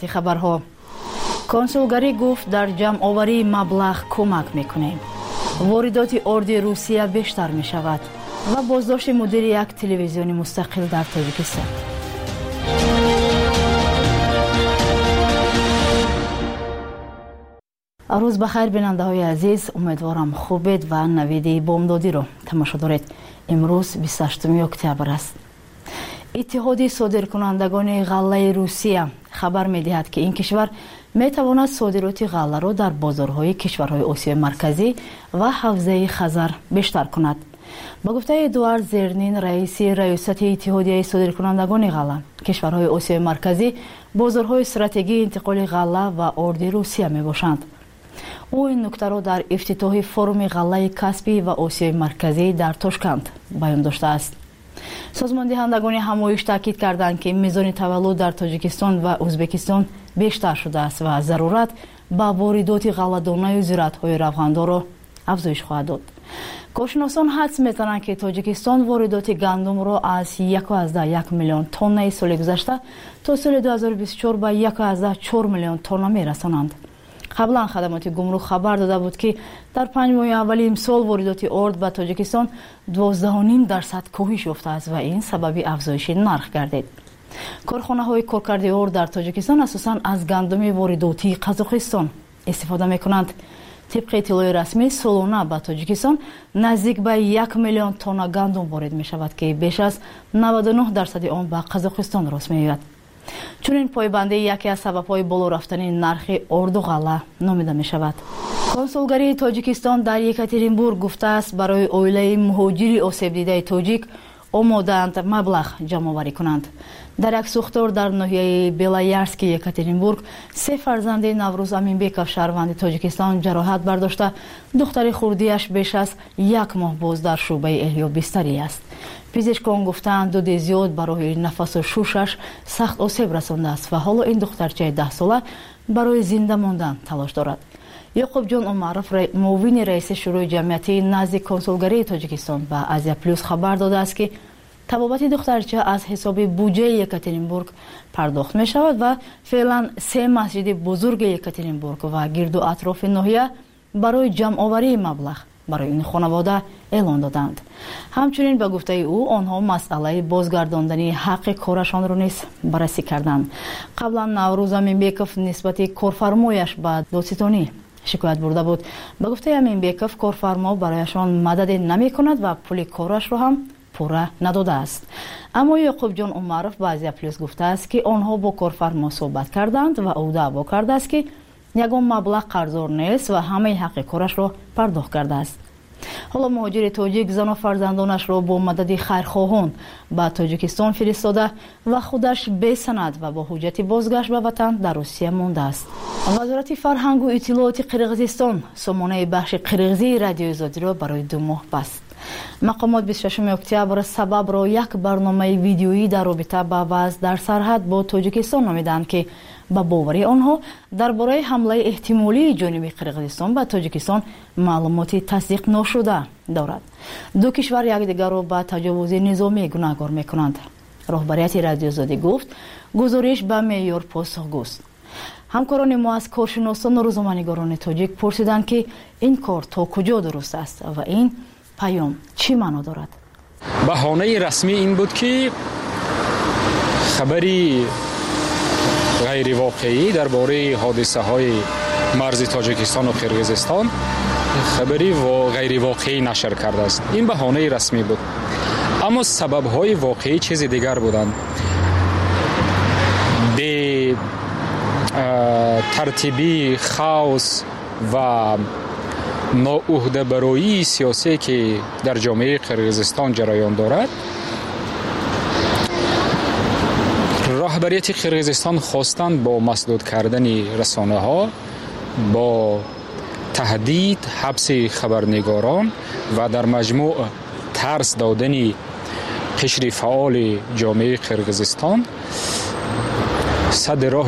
خبرها کنسولگری گفت در جمع آوری مبلغ کمک میکنیم. واردات ارد روسیه بیشتر می شود و بازداشت مدیر یک تلویزیون مستقل در تاجیکستان. روز بخیر بیننده های عزیز، امیدوارم خوبید و نویدی بامدادی رو تماشا دارید. امروز 28 اکتبر است. اتحاد صادرکنندگان غله روسیه خبر می‌دهد که این کشور می‌تواند صادرات غله را در بازارهای کشورهای آسیای مرکزی و حوزه خزر بیشتر کند. با گفته ادوارد زرنین، رئیس ریاست اتحادیه صادرکنندگان غله، کشورهای آسیای مرکزی بازارهای استراتژی انتقال غله و ارد روسیه میباشند. او این نکته را در افتتاح فروم غله کاسپی و آسیای مرکزی در تاشکند بیان داشته است. سازمان دهندگان همایش تاکید کردند که میزان تولد در تاجیکستان و ازبکستان بیشتر شده است و ضرورت با واردات غله‌دانه و زراعت‌های روغندار را افزایش خواهد داد. کارشناسان حدس می‌زنند که تاجیکستان واردات گندم را از 1.1 میلیون تن سال گذشته تا سال 2024 به 1.4 میلیون تن می‌رسانند. قبلا خدمات گمرک خبر داده بود که در 5 ماه اول امسال واردات ارد به تاجیکستان 12.5% کاهش یافته است و این سبب افزایش نرخ گردید. کارخانه‌های کارکرد ارد در تاجیکستان اساساً از گندم وارداتی قزاقستان استفاده می‌کنند. طبق اطلاع رسمی سالانه به تاجیکستان نزدیک به 1 میلیون تن گندم وارد می‌شود که بیش از 99% آن به قزاقستان راست می‌آید. چون این پایبندی یکی از سبب‌های بالا رفتن نرخ ارد و غله نامیده می‌شود. کنسولگری تاجیکستان در یکاترینبورگ گفته است برای عائله مهاجر آسیب دیده تاجیک آماده‌اند مبلغ جمع‌آوری کنند. در یک سوختار در ناحیه بیلایارسک یکاترینبورگ 3 فرزند نوروز امینبکов شهروند تاجیکستان جراحت برداشته دختر خردیش بیش از 1 ماه باز در شعبه احیا بستری است. پزشکان گفتند دود زیاد برای نفس و شوشش سخت آسیب رسانده است و حالا این دخترچه 10 ساله برای زنده ماندن تلاش دارد. یعقوب جان عمرов معاون رئیس شورای جمعیتی نزد کنسولگری تاجیکستان به آزیا پلوس خبر داده است که تبابت دخترچه از حساب بودجه یکاترینبورگ پرداخت می شود و فعلا 3 مسجد بزرگ یکاترینبورگ و گرد و اطراف ناحیه برای جمع آوری مبلغ برای این خانواده اعلان دادند. همچنین به گفته او آنها مسئله بازگرداندن حق کارشان را نیز بررسی کردند. قبلا نوروز امینبکov نسبت کارفرمایش به دادستانی شکایت برده بود. به گفته امینبکov کارفرما برایشان مدد نمی کند و پول کارش را هم پورا نداده است. اما یعقوب جان عمرов به آزیا پلوس گفته است که آنها با کارفرما صحبت کردند و او دعوا کرده است که یگان مبلغ قرضدار نیست و همه حق کارش را پرداخت کرده است. حالا مهاجر تاجیک زن و فرزندانش را با مدد خیرخواهان به تاجیکستان فرستاده و خودش بی سند و با حجت بازگشت به وطن در روسیه مانده است. وزارت فرهنگ و اطلاعات قرقیزستان سامانه بخش قرقیزی رادیو آزادی را برای 2 ماه بست. مقامات 26 اکتبر سبب را یک برنامه ویدیویی در رابطه با وضع در سرحد با تاجیکستان نامیدند که با باوری آنها درباره حمله احتمالی جانب قرقیزستان به تاجیکستان معلوماتی تصدیق نشده دارد. 2 کشور یکدیگر را به تجاوز نظامی گناهکار می‌کنند. رهبریت رادیو آزادی گفت گزارش به معیار پاسخگوست. همکاران ما از کارشناسان و روزنامه‌نگاران تاجیک پرسیدند که این کار تا کجا درست است و این پیام چی معنا دارد؟ بهانه رسمی این بود که خبری غیر واقعی درباره حادثه های مرز تاجیکستان و قرقیزستان خبری غیر واقعی نشر کرده است. این بهانه رسمی بود، اما سبب های واقعی چیز دیگر بودند. به ترتیبی خاوس و ناعهده‌برایی سیاسی که در جامعه قرقیزستان جریان دارد، رهبریت قرقیزستان خواستند با مسدود کردن رسانه ها، با تهدید حبس خبرنگاران و در مجموع ترس دادن قشر فعال جامعه قرقیزستان صد راه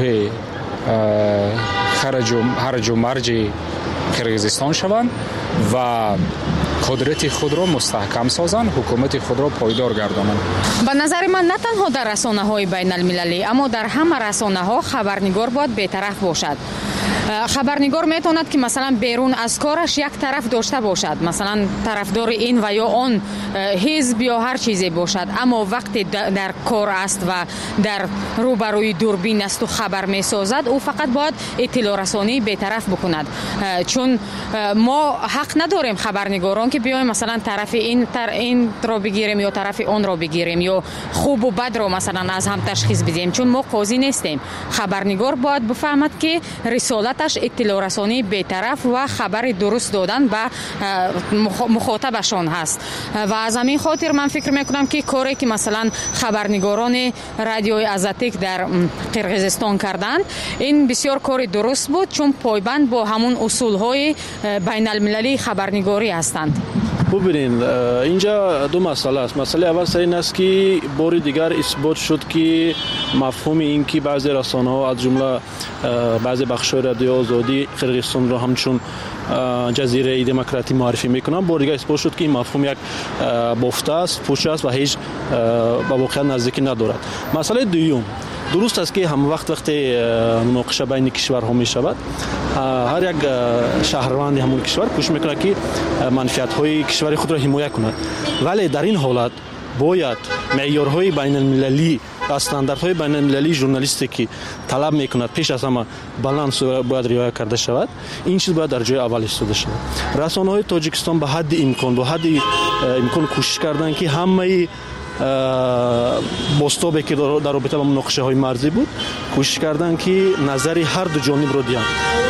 هرج و مرج قرقیزستان شوند و قدرت خود را مستحکم سازند، حکومت خود را پایدار گردانند. به نظر من نه تنها در رسانه‌های بین المللی اما در همه رسانه‌ها خبرنگار باید بی‌طرف باشد. خبرنگار میتواند که مثلا بیرون از کارش یک طرف داشته باشد، مثلا طرفدار این و یا آن حزب یا هر چیزی باشد، اما وقتی در کار است و در روبروی دوربین است و خبر میسازد او فقط باید اطلاع رسانی بی‌طرف بکند. چون ما حق نداریم خبرنگاران که بیایم مثلا طرف این را بگیریم یا طرف آن را بگیریم یا خوب و بد را مثلا از هم تشخیص بدیم، چون ما قاضی نیستیم. خبرنگار باید بفهمد که رسالتش اطلاع رسانی بی‌طرف و خبر درست دادن به مخاطبشان هست و از همین خاطر من فکر میکنم که کاری که مثلا خبرنگاران رادیوی آزاتک در قرقیزستان کردند این بسیار کار درست بود، چون پایبند با همون اصولهای بین المللی خبرنگاری هستند. ببینید اینجا دو مسئله است. مسئله اول سر این است که بار دیگر اثبات شد که مفهوم این که بعضی رسانه‌ها از جمله بعضی بخش‌های رادیو آزادی قرقیزستان را همچون جزیره دموکراتی معرفی میکنن، بار دیگر اثبات شد که این مفهوم یک بافته است، پوچ است و هیچ به واقعیت نزدیکی ندارد. مسئله دوم، درست است که هم وقتی مناقشه بین کشورها می شود هر یک شهروند همون کشور کوشش میکنه که منفعت‌های کشور خود را حمایت کند، ولی در این حالت باید معیارهای بین المللی استانداردهای بین المللی ژورنالیستیکی طلب میکند پیش از همه بالانس باید رعایت کرده شود. این چیز باید در جای اول ایستاده شود. رسانه‌های تاجیکستان به حد امکان کوشش کردند که همه بستابی که در رابطه با مناقشه های مرزی بود کوشش کردن که نظری هر دو جانب رو دیدن،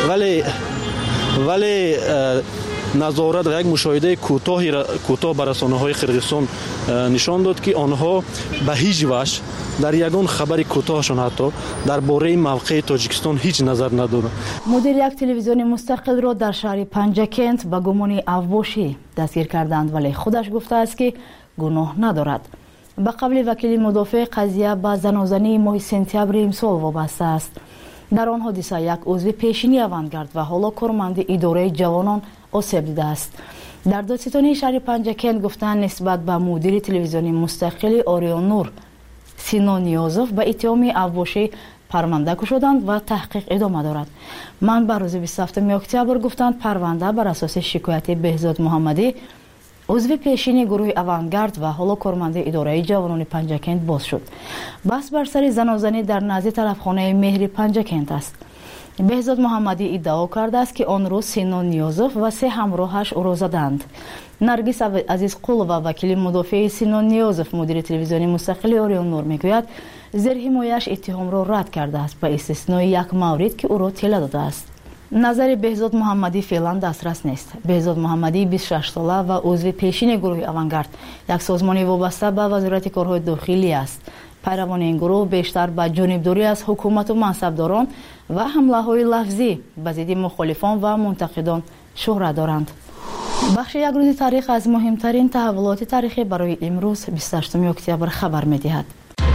ولی نظارت و یک مشاهده کوتاه بر رسانه‌های قرقیزستان نشان داد که آنها به هیچ وجه در یگان خبر کوتاهشان حتی درباره موقع تاجیکستان هیچ نظر ندارند. مدیر یک تلویزیون مستقل را در شهر پنجکент با گمان افباشی دستگیر کردند، ولی خودش گفته است که گناه ندارد. به قبل وکیل مدافع قضیه به زنازنی ماه سپتامبر امسال وابسته است. در آن حادثه یک عضو پیشینی اوانگارد و حالا کارمند اداره جوانان آسیب دیده است. در دادستانی شهر پنجکент گفتند نسبت به مدیر تلویزیون مستقل اوریون نور سینون نیازوف به اتهام افباشی پرونده گشودند و تحقیق ادامه دارد. منبع روز 27 اکتبر گفتند پرونده بر اساس شکایت بهزاد محمدی عضو پیشین گروه اوانگارد و حالا کارمند اداره جوانان پنجکент باز شد. بحث بر سر زنازنی در نزد طرفخانه مهر پنجکент است. بهزاد محمدی ادعا کرده است که آن روز سینون نیازوف و 3 همراهش او را زدند. نرگس عزیزقل و وکیل مدافع سینون نیازوف مدیر تلویزیون مستقل اوریون نور میگوید زیر حمایش اتهام را رد کرده است به استثنای یک مورد که او را طلا داده است. نظر بهزاد محمدی فعلا دسترس نیست. بهزاد محمدی 26 ساله و عضو پیشین گروه اوانگارد، یک سازمان وابسته به وزارت کارهای داخلی است. پیروان این گروه بیشتر به جانبداری از حکومت و منصبداران و حمله‌های لفظی به ضد مخالفان و منتقدان شهرت دارند. بخش یک روز تاریخ از مهمترین تحولات تاریخی برای امروز 28 اکتبر خبر می‌دهد.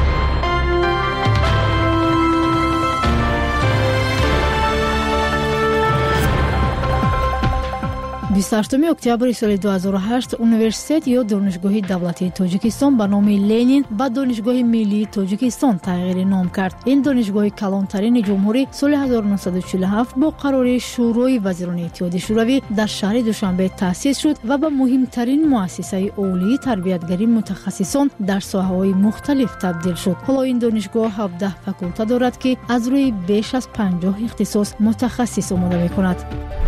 28 اکتبر سال 2008 университет ё донишгоҳи давлатии тоҷикистон ба номи Ленин ба донишгоҳи миллии тоҷикистон тағйири ном кард. Ин донишгоҳи калонтарини ҷумҳурӣ соли 1947 бо қарори шӯрои вазирони иттиҳоди шӯравӣ дар шаҳри Душанбе таъсис шуд ва ба муҳимтарин муассисаи олии тарбиятгарии мутахассисон дар соҳаҳои мухталиф табдил шуд. ҳоло ин донишгоҳ 17 факулта дорад ки аз рӯи беш аз 50 ихтисос мутахассис омода мекунад.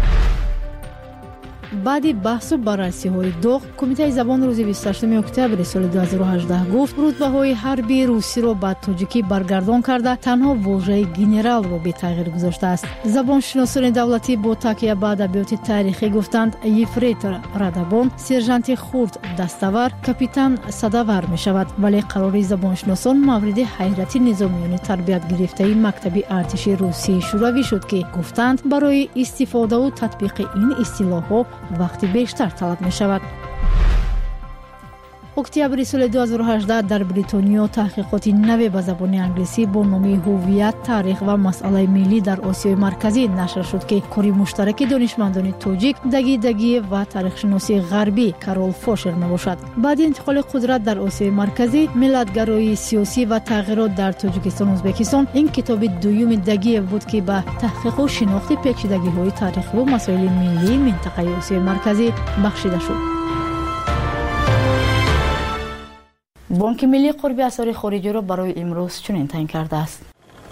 баъди баҳсу баррасиҳои доғ кумитаи забон рӯзи 28 октябри соли 2018 гуфт рутбаҳои ҳарбии русиро ба тоҷикӣ баргардон карда танҳо вожаи генералро бетағйир гузоштааст. забоншиносони давлатӣ бо такя ба адабиёти таърихӣ гуфтанд ефрейтор радабон, сержанти хурд dastavар, капитан садавар мешавад, вале қарори забоншиносон мавриди ҳайрати низомиёни тарбиятгирифтаи мактаби артиши русии шӯравӣ шуд ки гуфтанд барои истифодаву татбиқи ин истилоҳҳо вақти бештар талаб мешавад. اکتبر سال 2018 در بریتانیا تحقیقات نوی به زبان انگلیسی با نام هویت، تاریخ و مسئله ملی در آسیای مرکزی نشر شد که کاری مشترک دانشمندان تاجیک دگی و تاریخ شناسی غربی کارول فوشر میباشد. بعد انتقال قدرت در آسیای مرکزی، ملت‌گرایی سیاسی و تغییرات در تاجیکستان و ازبکستان، این کتاب دوم دگی بود که به تحقیق و شناخت پیچیدگی‌های تاریخی و مسائل ملی منطقه آسیای مرکزی بخشیده شد. بانک ملی قرب اسعار خارجی را برای امروز چنین تعیین کرده است.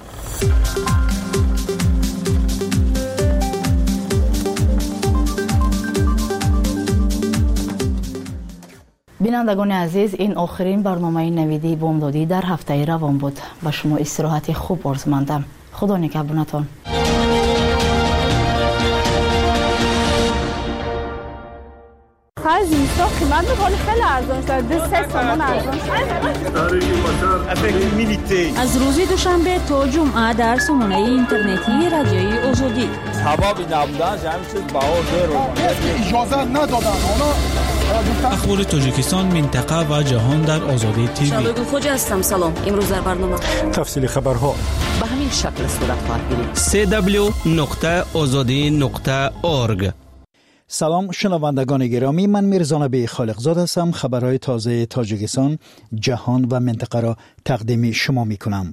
بینندگان عزیز، این آخرین برنامه نویدی بامدادی در هفته روان بود. به شما استراحت خوب آرزومندم. خدا نگهبانتان. خرج اینستا قیمت به خیلی ارزان شده. 3 سامان ارزان شده. از روز دوشنبه تا جمعه در سامانه اینترنتی رادیوی آزادی. حبابی نبودن جمعی چیز بها اجازه ندادن. اخبار تاجیکستان، منطقه و جهان در آزادی تیوی. شبگو خوجا هستم. سلام. امروز در برنامه تفصیل خبرها به همین شکل صورت خواهد گرفت. www.azadi.org. سلام شنوندگان گرامی، من میرزا نبی خالقزاد هستم. خبرهای تازه تاجیکستان، جهان و منطقه را تقدیم شما میکنم.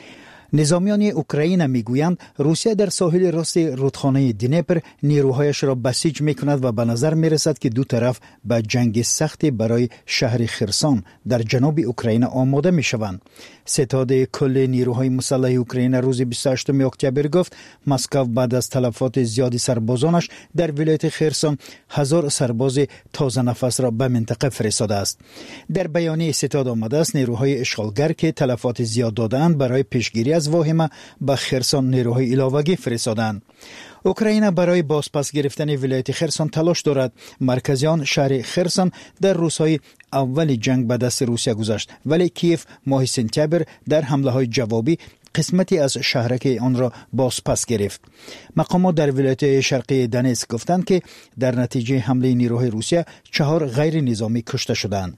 نظامیان اوکراین میگویند روسیه در ساحل راست رودخانه دنیپر نیروهایش را بسیج میکند و به نظر میرسد که دو طرف به جنگ سختی برای شهر خرسون در جنوب اوکراین آماده میشوند. ستاد کل نیروهای مسلح اوکراین روز 28 اکتبر گفت مسکو بعد از تلفات زیادی سربازانش در ولایت خرسون 1000 سرباز تازه نفس را به منطقه فرستاده است. در بیانیه ستاد آمده است نیروهای اشغالگر که تلفات زیاد دادند برای پیشگیری از واهمه به خرسون نیروهای علاوگی فرستادند. اوکراین برای بازپس گرفتن ولایت خرسون تلاش دارد. مرکزیان شهر خرسون در روزهای اول جنگ به دست روسیه گذاشت، ولی کیف ماه سپتامبر در حمله‌های جوابی قسمتی از شهرک آن را بازپس گرفت. مقامات در ولایت شرقی دونتسک گفتند که در نتیجه حمله نیروهای روسیه 4 غیر نظامی کشته شدند.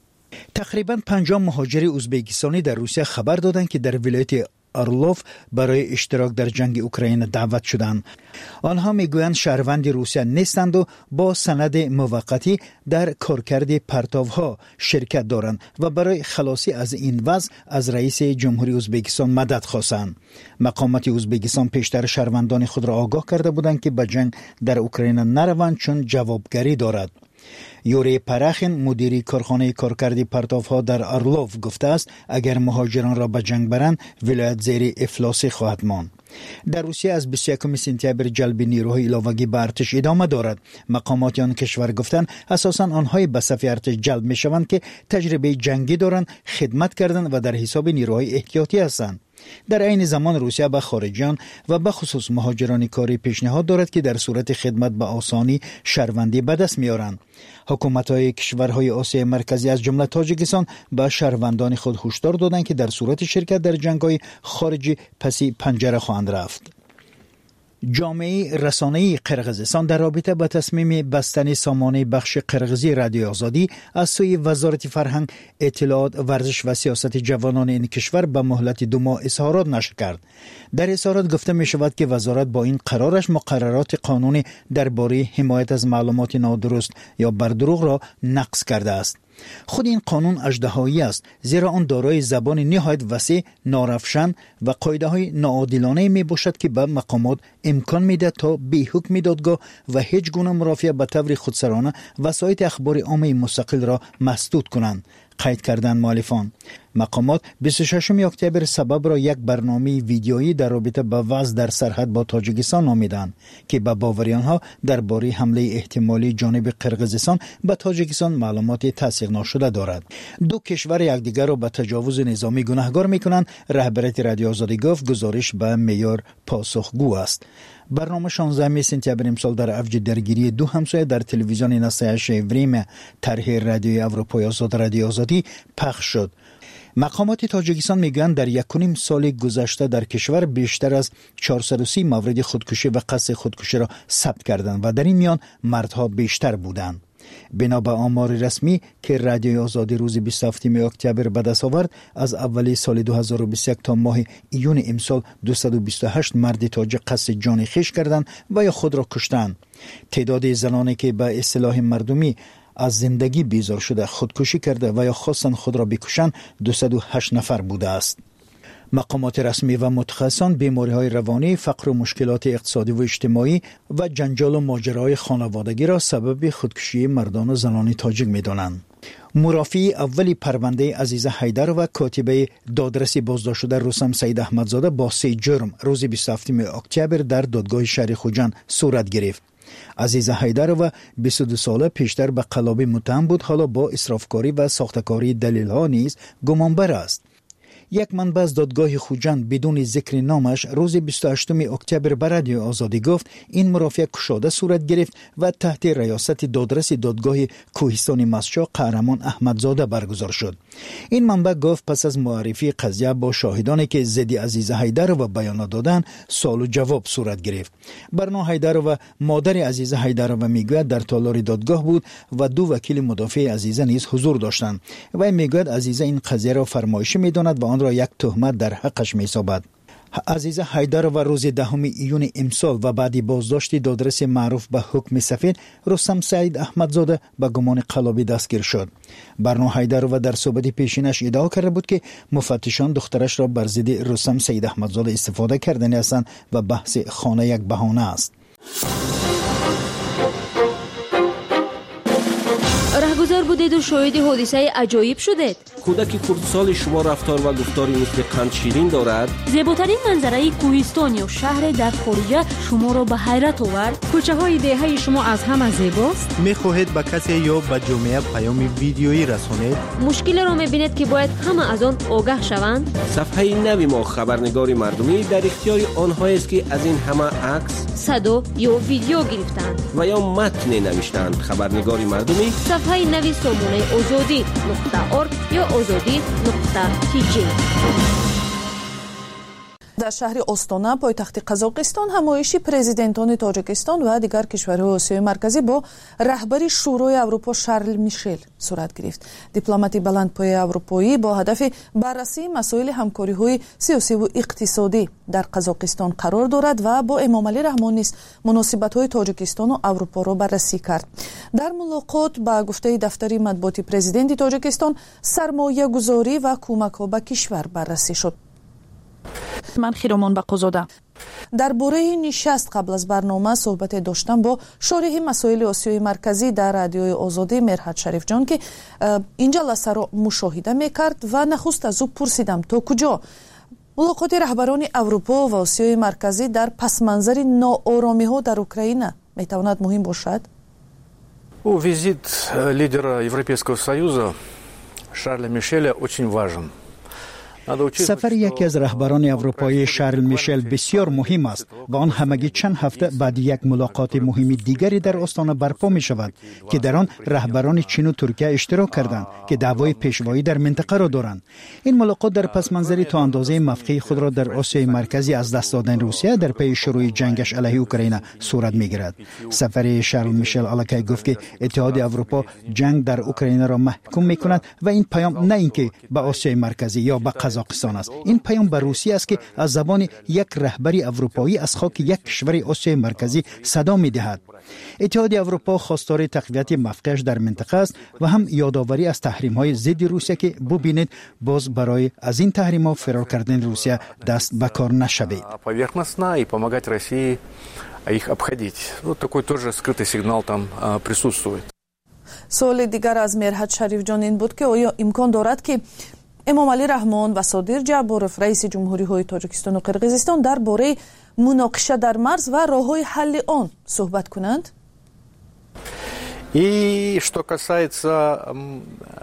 تقریباً 50 مهاجر ازبکستانی در روسیه خبر دادند که در ولایت آرلوف برای اشتراک در جنگ اوکراین دعوت شدند. آنها میگویند شهروند روسیه نیستند و با سند موقتی در کارکرد پرتاوها شرکت دارند و برای خلاصی از این وضع از رئیس جمهوری ازبکستان مدد خواستند. مقامات ازبکستان پیشتر شهروندان خود را آگاه کرده بودند که به جنگ در اوکراین نروند چون جوابگری دارد. یوری پراخین مدیری کارخانه کارکردی پرتافها در آرلوف گفته است اگر مهاجران را به جنگ برند ولایت زیر افلاسی خواهد ماند. در روسیه از 21 سپتامبر جلب نیروهای علاوگی به ارتش ادامه دارد. مقامات آن کشور گفتند اساساً آنهای به صف ارتش جلب میشوند که تجربه جنگی دارند، خدمت کردند و در حساب نیروهای احتیاطی هستند. در عین زمان روسیه به خارجیان و به خصوص مهاجران کاری پیشنهاد دارد که در صورت خدمت به آسانی شهروندی به دست میارند. حکومت‌های کشورهای آسیای مرکزی از جمله تاجیکستان به شهروندان خود هشدار دادند که در صورت شرکت در جنگ‌های خارجی پسی پنجره خواهند رفت. جامعه رسانه‌ای قرقیزستان در رابطه با تصمیم بستن سامانه بخش قرقیزی رادیو آزادی از سوی وزارت فرهنگ، اطلاعات، ورزش و سیاست جوانان این کشور به مهلت 2 ماه اظهارات نشر کرد. در اظهارات گفته می شود که وزارت با این قرارش مقررات قانونی درباره حمایت از معلومات نادرست یا بردروغ را نقض کرده است. خود این قانون اژدهایی است، زیرا آن دارای زبان نهایت وسیع، نارفشن و قاعده‌های ناعادلانه میباشد که به مقامات امکان میده تا بی حکم دادگاه و هیچ گونه مرافعه به طور خودسرانه وسایط اخبار عامه مستقل را مسدود کنند. قید کردن مؤلفان. مقامات 26 اکتبر سبب را یک برنامه ویدیویی در رابطه با وضع در سرحد با تاجیکستان نامیدند که به باور آنها درباره حمله احتمالی جانب قرقیزستان به تاجیکستان معلومات تصدیق نشده دارد. 2 کشور یکدیگر را به تجاوز نظامی گناهکار می‌کنند. رهبریت رادیو آزادی گفت گزارش به معیار پاسخگو است. برنامه 16 سپتامبر امسال در اوج درگیری 2 همسایه در تلویزیون نسایش وریم طرح رادیوی اروپای آزاد رادیو آزادی پخش شد. مقامات تاجیکستان میگویند در 1.5 سال گذشته در کشور بیشتر از 430 مورد خودکشی و قصد خودکشی را ثبت کردند و در این میان مردها بیشتر بودند. بنا به آمار رسمی که رادیوی آزادی روز 27 اکتبر به دست آورد، از اولی سال 2021 تا ماه ایون امسال 228 مرد تاجیک قصد جان خویش کردند و یا خود را کشتند. تعداد زنانی که به اصطلاح مردمی از زندگی بیزار شده خودکشی کرده و یا خواستند خود را بکشند 208 نفر بوده است. مقامات رسمی و متخصصان بیماری‌های روانی، فقر و مشکلات اقتصادی و اجتماعی و جنجال و ماجراهای خانوادگی را سبب خودکشی مردان و زنان تاجیک می‌دانند. مرافعی اولی پرونده عزیزه حیدر و کاتبه دادرسی بازداشت شده رستم سید احمدزاده با 3 جرم روز 27 اکتبر در دادگاه شهر خوجند صورت گرفت. عزیزه حیدر و 22 ساله پیشتر به قلابی متهم بود، حالا با اسرافکاری و ساختکاری دلیل‌ها نیز گمانبر است. یک منبع از دادگاه خوجند بدون ذکر نامش روز 28 اکتبر به رادیو آزادی گفت این مرافعه کشاده صورت گرفت و تحت ریاست دادرس دادگاه کوهستان مسجد قهرمان احمدزاده برگزار شد. این منبع گفت پس از معرفی قضیه با شاهدانی که ضد عزیزه حیدر و بیان دادن سوال و جواب صورت گرفت. برنا حیدر و مادر عزیزه حیدر و میگوید در تالار دادگاه بود و 2 وکیل مدافع عزیزه نیز حضور داشتند و میگوید عزیزه این قضیه را فرمایشی میداند و آن را یک تهمت در حقش می‌سازد. عزیزه حیدر و روز 10 ایون امسال و بعدی بازداشت دادرس معروف به حکم سفید رستم سید احمدزاده به گمان قلابی دستگیر شد. برنا حیدر و در صحبت پیشینش ادعا کرده بود که مفتشان دخترش را بر ضد رستم سید احمدزاده استفاده کردنی هستند و بحث خانه یک بهانه است. رهگذر بودید و شاهد حادثه عجایب شدید. کودک کردسال شما رفتار و گفتاری مثل قند شیرین دارد. زیباترین منظره کوهستان یا شهر در خارج شما را به حیرت آورد. کوچه های دهه شما از همه زیباست. میخواهید به کسی یا به جامعه پیام ویدیویی رسانید؟ مشکل را میبینید که باید همه از آن آگاه شوند. صفحه نوی ما خبرنگار مردمی در اختیار آنها است که از این همه عکس، صدا یا ویدیو گرفتند و یا متن نوشتند. خبرنگار مردمی صفحه نوی سامانه آزادی.org یا آزادی.tg. در شهر استانا پایتخت قزاقستان همایشی پرزیدنتان تاجیکستان و دیگر کشورهای آسیای مرکزی با رهبر شورای اروپا شارل میشل صورت گرفت. دیپلمات بلندپایه اروپایی با هدف بررسی مسائل همکاری‌های سیاسی و اقتصادی در قزاقستان قرار دارد و با امامعلی رحمان نیز مناسبت‌های تاجیکستان و اروپا را بررسی کرد. در ملاقات با گفته دفتر مطبوعاتی پرزیدنت تاجیکستان سرمایه‌گذاری و کمک‌ها به کشور بررسی شد. من خیرامان بقازاده در باره نشست قبل از برنامه صحبت داشتم با شارح مسائل آسیای مرکزی در رادیوی آزادی مرحت شریف جان که اینجا لحظه را مشاهده میکرد و نخست از او پرسیدم تا کجا ملاقات رهبران اروپا و آسیای مرکزی در پس منظر ناآرامی ها در اوکراین میتواند مهم باشد؟ Визит лидера Европейского Союза Шарля Мишеля очень важен. سفر یکی از رهبران اروپایی شارل میشل بسیار مهم است و آن همگی چند هفته بعد یک ملاقات مهم دیگری در استان برپا می شود که در آن رهبران چین و ترکیه اشتراک کردند که دعوای پیشوایی در منطقه را دارند. این ملاقات در پس منظری تا اندازه موقع خود را در آسیای مرکزی از دست دادن روسیه در پی شروع جنگش علیه اوکراین صورت می گیرد. سفر شارل میشل الکی گفت که اتحاد اروپا جنگ در اوکراین را محکوم می کند و این پیام نه اینکه به آسیای مرکزی یا به قزاقستان است، این پیام به روسیه است که از زبان یک رهبری اروپایی از خاک یک کشور آسیای مرکزی صدا می دهد. اتحاد اروپا خواستار تقویت موقعش در منطقه است و هم یادآوری از تحریم‌های ضد روسیه که ببینید باز برای از این تحریم‌ها فرار کردن روسیه دست به کار نشود. Поверхностно и помогать России их обходить. Вот такой тоже скрытый сигнал там присутствует. سوال دیگر از مرحت شریف جان این بود که آیا امکان دارد که امامعلی رحمان و صادر جعباروف رئیس جمهوری‌های تاجیکستان و قرقیزستان درباره مناقشه در مرز و راه‌های حل آن صحبت کنند؟ И что касается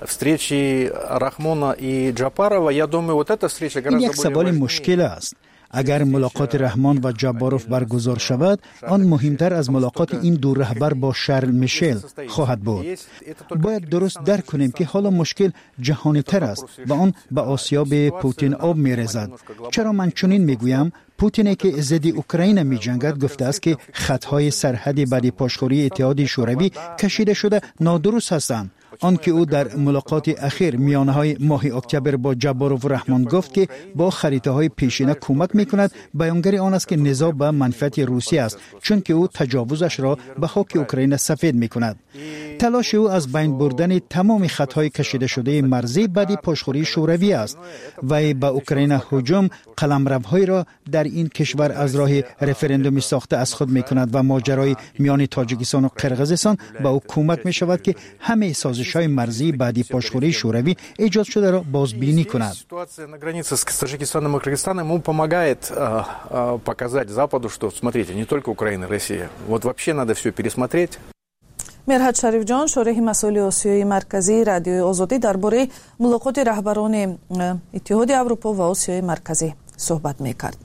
встречи Рахмона и Джапарова, я думаю, вот эта встреча гораздо более یک سوال مشکل است. اگر ملاقات رحمان و جباروف برگزار شود، آن مهمتر از ملاقات این دو رهبر با شارل میشل خواهد بود. باید درست درک کنیم که حالا مشکل جهانی تر است و آن به آسیاب پوتین آب می‌ریزد. چرا من چنین میگویم؟ پوتین که ضد اوکراین می‌جنگد گفته است که خطهای سرحدی بعد پاشخوری اتحاد شوروی کشیده شده نادرست هستند. آنکه او در ملاقات اخیر میانه‌های ماه اکتبر با جباروف و رحمان گفت که با خریطه‌های پیشینه کمک می‌کند، بیانگر آن است که نزاع به منفعت روسیه است، چون که او تجاوزش را به خاک اوکراین سفید می‌کند. تلاش او از بین بردن تمام خطهای کشیده شده مرزی بعد پاشخوری شوروی است. وی به اوکراین هجوم قلمروهای را در این کشور از راه رفراندومی ساخته از خود می‌کند و ماجرای میان تاجیکستان و قرقیزستان به او کمک می‌شود که همه سازش‌های مرزی بعد پاشخوری شوروی ایجاد شده را بازبینی کند. Ситуация на границе с Таджикистаном и Кыргызстаном ему помогает показать Западу, что смотрите, не только Украина, Россия. Вот вообще надо все пересмотреть. мерҳат шарифҷон, шораҳи масоили осиёи марказии радиои озодӣ дар бораи мулоқоти раҳбарони иттиҳоди аврупо ва осиёи марказӣ суҳбат мекард.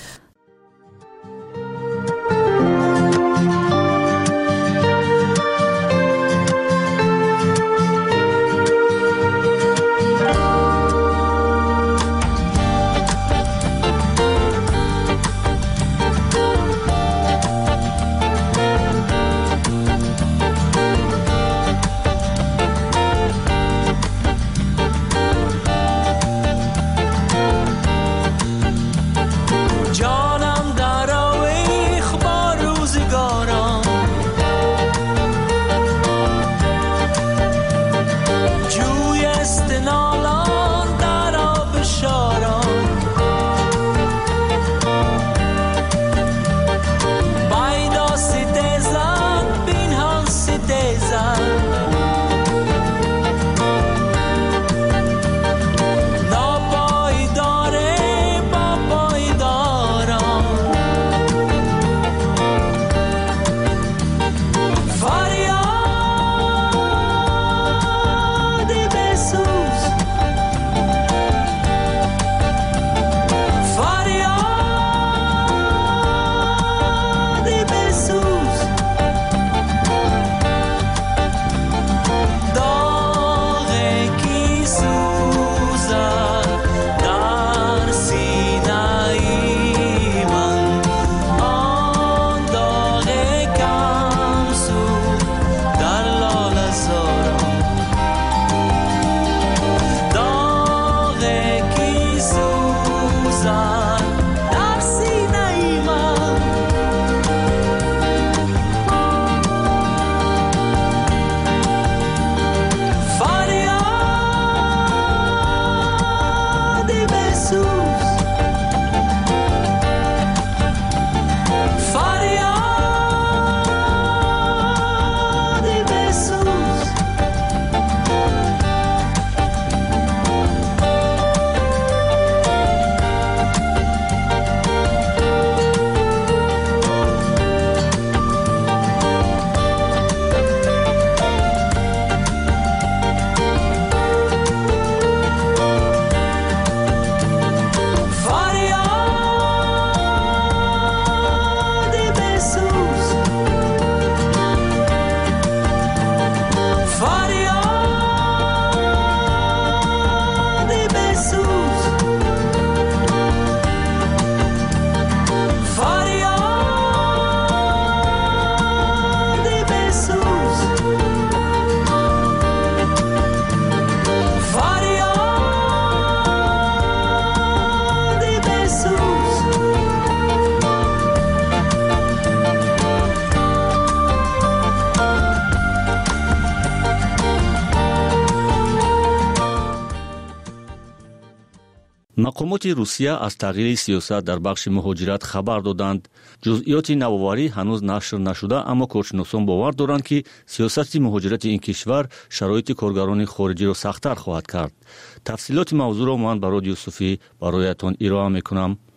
مقامات روسیه از تغییر سیاست در بخش مهاجرت خبر دادند. جزئیات نوآوری هنوز نشر نشده، اما کارشناسان باور دارند که سیاست مهاجرت این کشور شرایط کارگران خارجی را سخت‌تر خواهد کرد. تفصیلات موضوع را من برای رادیو صوفی برایتان ارائه می‌کنم.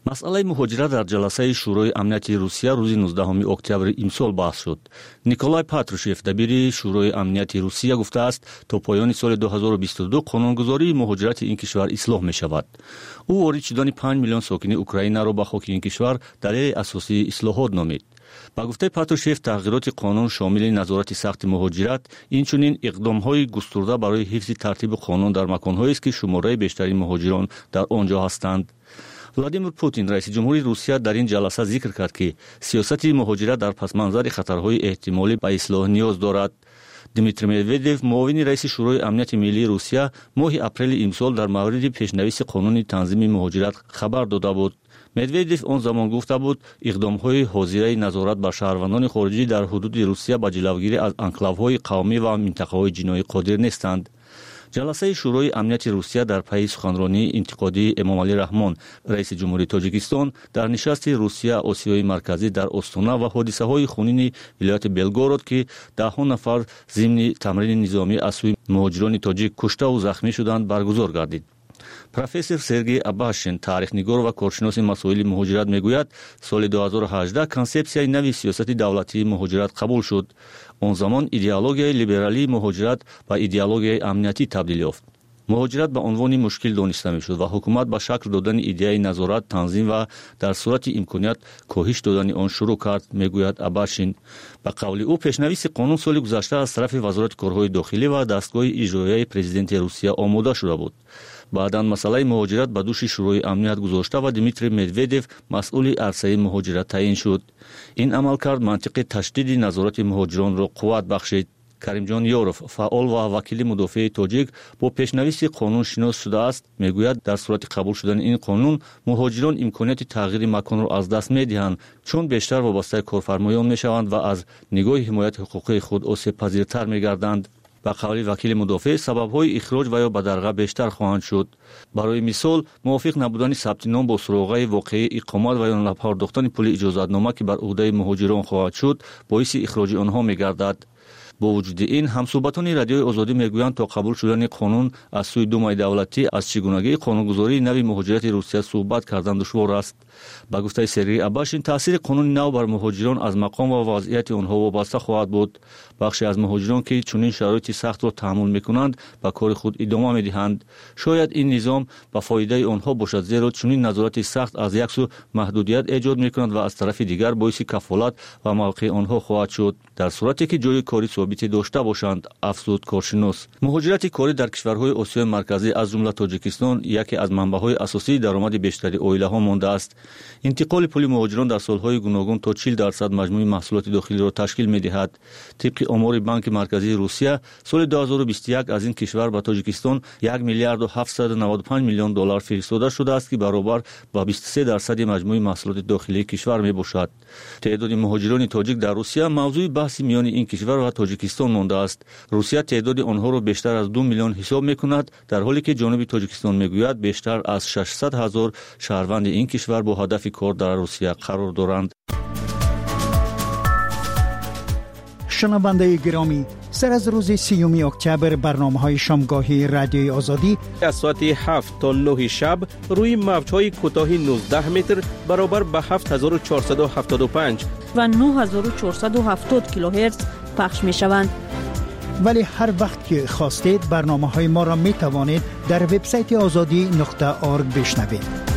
مسئله مهاجرت در جلسه شورای امنیت روسیه روز 19 اکتبر امسال بحث شد. نیکولای پاتروشف دبیر شورای امنیت روسیه گفته است تا پایان سال 2022 قانونگذاری مهاجرت این کشور اصلاح می شود. او وارد شدن 5 میلیون ساکن اوکراین را به خاک این کشور دلیل اساسی اصلاحات نامید. با گفته پاتروشف تغییرات قانون شامل نظارت سخت مهاجرت اینچنین اقدام‌های گسترده برای حفظ ترتیب قانون در مکان‌هایی است که شماره بیشتری مهاجران در آنجا هستند. ولادیمیر پوتین رئیس جمهوری روسیه در این جلسه ذکر کرد که سیاست مهاجرت در پس منظر خطرهای احتمالی به اصلاح نیاز دارد. دیمیتری مدودیف معاون رئیس شورای امنیت ملی روسیه ماه اپریل امسال در مورد پیشنویس قانون تنظیم مهاجرت خبر داده بود. مدودیف آن زمان گفته بود اقدام‌های حاضره نظارت بر شهروندان خارجی در حدود روسیه به جلوگیری از انکلاوهای قومی و منطقه‌های جنایی قادر نیستند. جلسه شورای امنیت روسیه در پی سخنرانی انتقادی امام علی رحمان رئیس جمهوری تاجیکستان در نشست روسیه آسیای مرکزی در استانا و حادثه‌های خونین ولایت بلگورود که ده‌ها نفر ضمن تمرین نظامی از سوی مهاجران تاجیک کشته و زخمی شدند برگزار گردید. پروفسور سرگئی اباشین تاریخ‌نگار و کارشناس مسائل مهاجرت میگوید سال 2018 کنسپسیای نوی سیاست دولتی مهاجرت قبول شد. آن زمان ایدئولوژی لیبرالی مهاجرت به ایدئولوژی امنیتی تبدیل یافت. مهاجرت به عنوان مشکل دانسته میشد و حکومت به شکل دادن ایده نظارت تنظیم و در صورت امکانیت کاهش دادن آن شروع کرد میگوید اباشین. به قول او پیشنویس قانون سال گذشته از طرف وزارت کارهای داخلی و دستگاه اجرایی پرزیدنت روسیه آماده شده بود. بعداً مسئله مهاجرت به دوش شورای امنیت گذاشته و دیمیتری مدودیف مسئول عرصه مهاجرت تعیین شد. این عملکرد منطق تشدید نظارت مهاجران را قوت بخشید. کریم جان یوروف فعال و وکیل مدافع تاجیک با پیشنویس قانون شناس شده است میگوید در صورت قبول شدن این قانون مهاجران امکانیت تغییر مکان را از دست میدهند چون بیشتر وابسته کارفرمایان میشوند و از نگاه حمایت حقوقی خود آسیب پذیرتر میگردند. با قول وکیل مدافع سبب‌های اخراج و یا بدرقه بیشتر خواهند شد. برای مثال موافق نبودن ثبت نام با سراغ واقعی اقامت و یا نپرداختن پول اجازتنامه که بر عهده مهاجران خواهد شد باعث اخراج آنها میگردد. با وجود این همصحبتان رادیوی آزادی میگویند تا قبول شدن قانون از سوی دومای دولتی از چگونگی قانونگذاری نوی مهاجرت روسیه صحبت کردن دشوار است. با گفته سرگئی اباشین تاثیر قانون نو بر مهاجران از مقام و وضعیت آنها وابسته خواهد بود. بخشی از مهاجران که چنین شرایط سخت را تحمل میکنند به کار خود ادامه میدهند. شاید این نظام به فایده آنها باشد زیرا چنین نظارت سخت از یک سو محدودیت ایجاد میکند و از طرف دیگر باعث کفالت و موقع آنها خواهد شد در صورتی که جای کاری ثابت داشته باشند. افزود کارشناس مهاجرت کاری در کشورهای آسیای مرکزی از جمله تاجیکستان یکی از منبع‌های اساسی درآمد بیشتری عائله‌ها مانده است. انتقال پول مهاجران در سالهای گوناگون تا 40% مجموع محصولات داخلی را تشکیل می‌دهد. طبق آمار بانک مرکزی روسیه سال 2021 از این کشور به تاجیکستان 1 میلیارد و 795 میلیون دلار فرستاده شده است که برابر با 23% مجموع محصولات داخلی کشور میباشد. تعداد مهاجران تاجیک در روسیه موضوع بحث میان این کشور و تاجیکستان مانده است. روسیه تعداد آنها را بیشتر از 2 میلیون حساب می‌کند در حالی که جنوب تاجیکستان میگوید بیشتر از 600,000 شهروند این کشور با هدف کار در روسیه قرار دارند. شنونده گرامی سر از روز 30 اکتبر برنامه‌های شامگاهی رادیوی آزادی از ساعت 7 تا 9 شب روی موج‌های کوتاه 19 متر برابر به 7475 و 9470 کیلوهرتز پخش می‌شوند. ولی هر وقت که خواستید برنامه‌های ما را می‌توانید در وبسایت azadi.org بشنوید.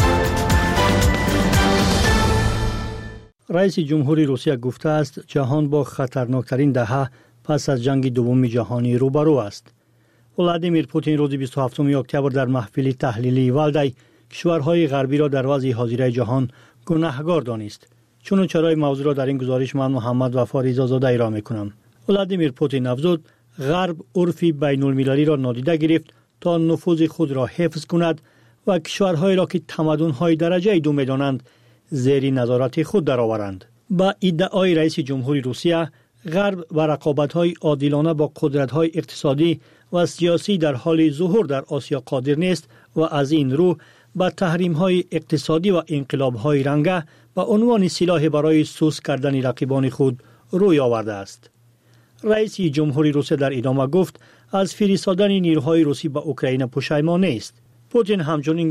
رئیس جمهوری روسیه گفته است جهان با خطرناکترین دهه پس از جنگ دوم جهانی روبرو است. ولادیمیر پوتین روز 27 اکتبر در محفل تحلیلی والدای کشورهای غربی را در وضع حاضره جهان گناهکار دانست. چون چرای موضوع را در این گزارش من محمد وفا رضازاده ارائه می‌کنم. ولادیمیر پوتین افزود غرب عرف بین‌المللی را نادیده گرفت تا نفوذ خود را حفظ کند و کشورهایی را که تمدن‌های درجه دو می‌دانند زیر نظارت خود درآورند. با ادعای رئیس جمهوری روسیه غرب و رقابت‌های عادلانه با قدرت‌های اقتصادی و سیاسی در حال ظهور در آسیا قادر نیست و از این رو با تحریم‌های اقتصادی و انقلاب‌های رنگه به عنوان سلاح برای سوس کردن رقیبان خود روی آورده است. رئیس جمهوری روسیه در ادامه گفت از فرستادن نیروهای روسی به اوکراین پشیمان نیست. پوتین همچنین گفت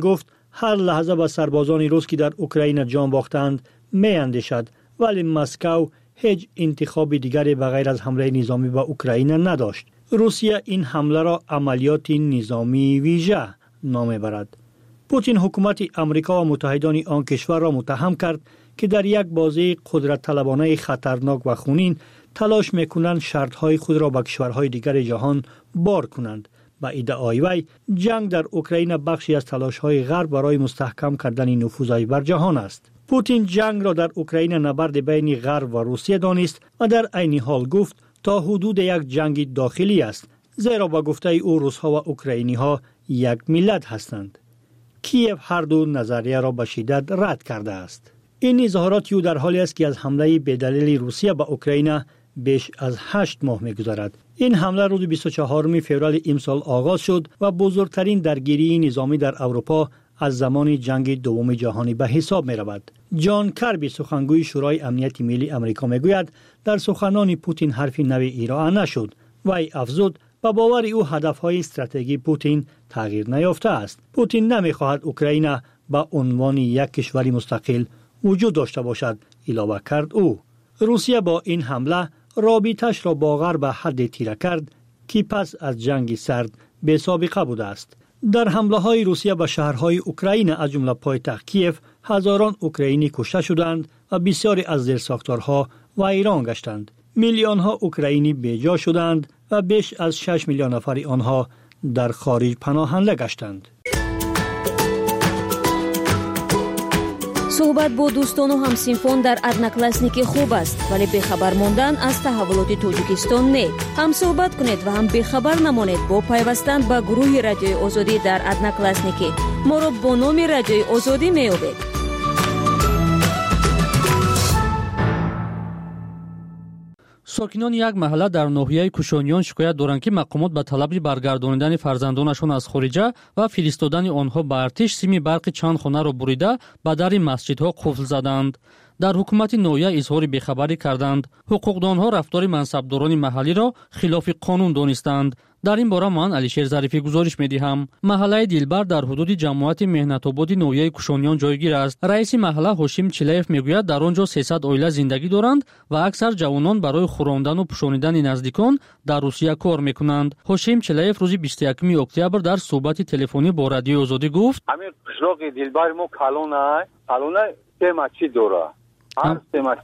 هر لحظه به سربازان روس که در اوکراین جان باختند می اندیشد، ولی مسکو هیچ انتخاب دیگری بغیر از حمله نظامی به اوکراین نداشت. روسیه این حمله را عملیات نظامی ویژه نام برد. پوتین حکومت امریکا و متحدان آن کشور را متهم کرد که در یک بازی قدرت طلبانه خطرناک و خونین تلاش میکنند شرطهای خود را به کشورهای دیگر جهان بار کنند. با ادعای وی جنگ در اوکراین بخشی از تلاش‌های غرب برای مستحکم کردن نفوذ بر جهان است. پوتین جنگ را در اوکراین نبرد بین غرب و روسیه دانست و در عین حال گفت تا حدود یک جنگ داخلی است، زیرا با گفته او روس‌ها و اوکراینی‌ها یک ملت هستند. کیف هر دو نظریه را به شدت رد کرده است. این اظهارات او در حالی است که از حمله بی‌دلیل روسیه به اوکراین بیش از 8 ماه می‌گذرد. این حمله روز 24 فوریه امسال آغاز شد و بزرگترین درگیری نظامی در اروپا از زمان جنگ دوم جهانی به حساب می‌رود. جان کربی سخنگوی شورای امنیت ملی آمریکا میگوید در سخنان پوتین حرفی نوی ارائه نشد. وی افزود با باور او هدف‌های استراتژی پوتین تغییر نیافته است. پوتین نمی‌خواهد اوکراین به عنوان یک کشور مستقل وجود داشته باشد، علاوه کرد او. روسیه با این حمله رابطه‌اش را با غرب به حد تیره کرد که پس از جنگ سرد به سابقه بوده است. در حمله‌های روسیه به شهرهای اوکراین از جمله پایتخت کیف هزاران اوکراینی کشته شدند و بسیاری از زیرساختارها ویران گشتند. میلیون‌ها اوکراینی بی‌جا شدند و بیش از 6 میلیون نفر آنها در خارج پناهنده گشتند. صحبت با دوستان و همسینفون در ادناکلاسنیکی خوب است، ولی بخبر ماندن از تحولات توجیکستان نه. هم صحبت کنید و هم بخبر نمانید با پیوستن به گروه رادیوی آزادی در ادناکلاسنیکی. ما را با نام رادیوی آزادی می‌یابید. ساکنان یک محله در ناحیه کوشانیان شکایت دارند که مقامات به طلب برگردانیدن فرزندانشان از خارجه و فرستادن آنها به ارتش سیم برق چند خانه را بریده به در مسجدها قفل زدند. در حکومت ناحیه اظهار بیخبری کردند. حقوقدانها رفتار منصبداران محلی را خلاف قانون دانستند. در این باره من علیشیر ظریفی گزارش می‌دهم. محله دلبر در حدود جماعت مهنت‌آباد ناحیه کوشانیان جایگیر است. رئیس محله هاشم چلیف میگوید در آنجا 300 عائله زندگی دارند و اکثر جوانان برای خوراندن و پوشانیدن نزدیکان در روسیه کار می‌کنند. هاشم چلیف روز 21 اکتبر در صحبت تلفنی با رادیو آزادی گفت: همین قشلاق دلبر ما کالونه تماچی داره. هر تماچی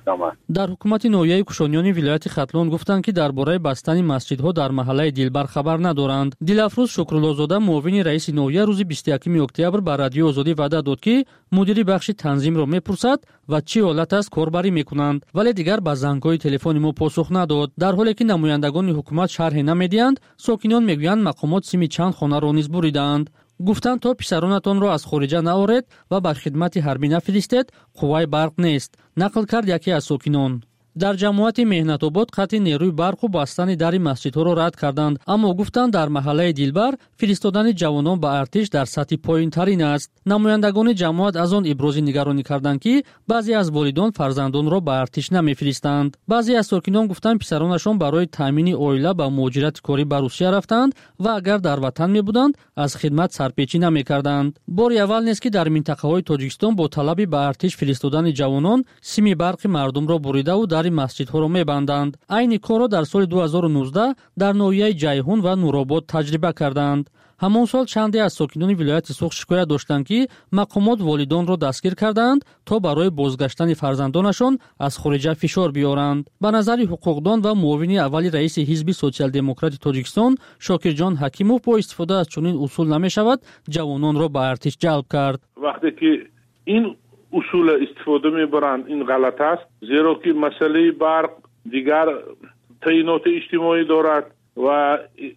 در حکومت ناحیه کوشانیان ولایت ختلان گفتند که درباره بستن مسجدها در محله دلبر خبر ندارند. دلافروز شکرالله‌زاده معاون رئیس ناحیه روز 21 اکتبر به رادیو آزادی وعده داد که مدیر بخش تنظیم را میپرسد و چه حالت است کاربری میکنند، ولی دیگر به زنگ‌های تلفنی ما پاسخ نداد. در حالی که نمایندگان حکومت شرح نمیدهند، ساکنان میگویند مقامات سیم چند خانه را نیز بریدند. گفتند تا پسرانتان را از خارجه نآورید و به خدمت حربی نفرستید، قوای برق نیست، نقل کرد یکی از ساکنان. در جماعت مهنت‌آباد قطع نیروی برق و بستن در مسجدها را رد کردند، اما گفتند در محله دلبر فرستادن جوانان به ارتش در سطح پایین‌ترین است. نمایندگان جماعت از آن ابراز نگرانی کردند که بعضی از والدان فرزندان را به ارتش نمی‌فرستند. بعضی از ساکنان گفتند پسرانشان برای تامین عائله به مهاجرت کاری به روسیه رفتند و اگر در وطن می‌بودند از خدمت سرپیچی نمی‌کردند. بار اول نیست که در منطقه‌های تاجیکستان با طلب به ارتش فرستادن جوانان سیم برق مردم را بریده و در مسجدها را می‌بندند. این کار را در سال 2019 در ناحیه جیهون و نورآباد تجربه کردند. همان سال چندی از ساکنان ولایت سوخت شکایت داشتند که مقامات والدان را دستگیر کردند تا برای بازگشتن فرزندانشان از خارج فشار بیارند. به نظر حقوقدان و معاون اول رئیس حزب سوسیال دموکرات تاجیکستان شاکرجان حکیموف با استفاده از چنین اصول نمی‌شود جوانان را به ارتش جلب کرد. وقتی که این اصول استفاده میبرند این غلط است، زیرا که مسئله برق دیگر تعینات اجتماعی دارد و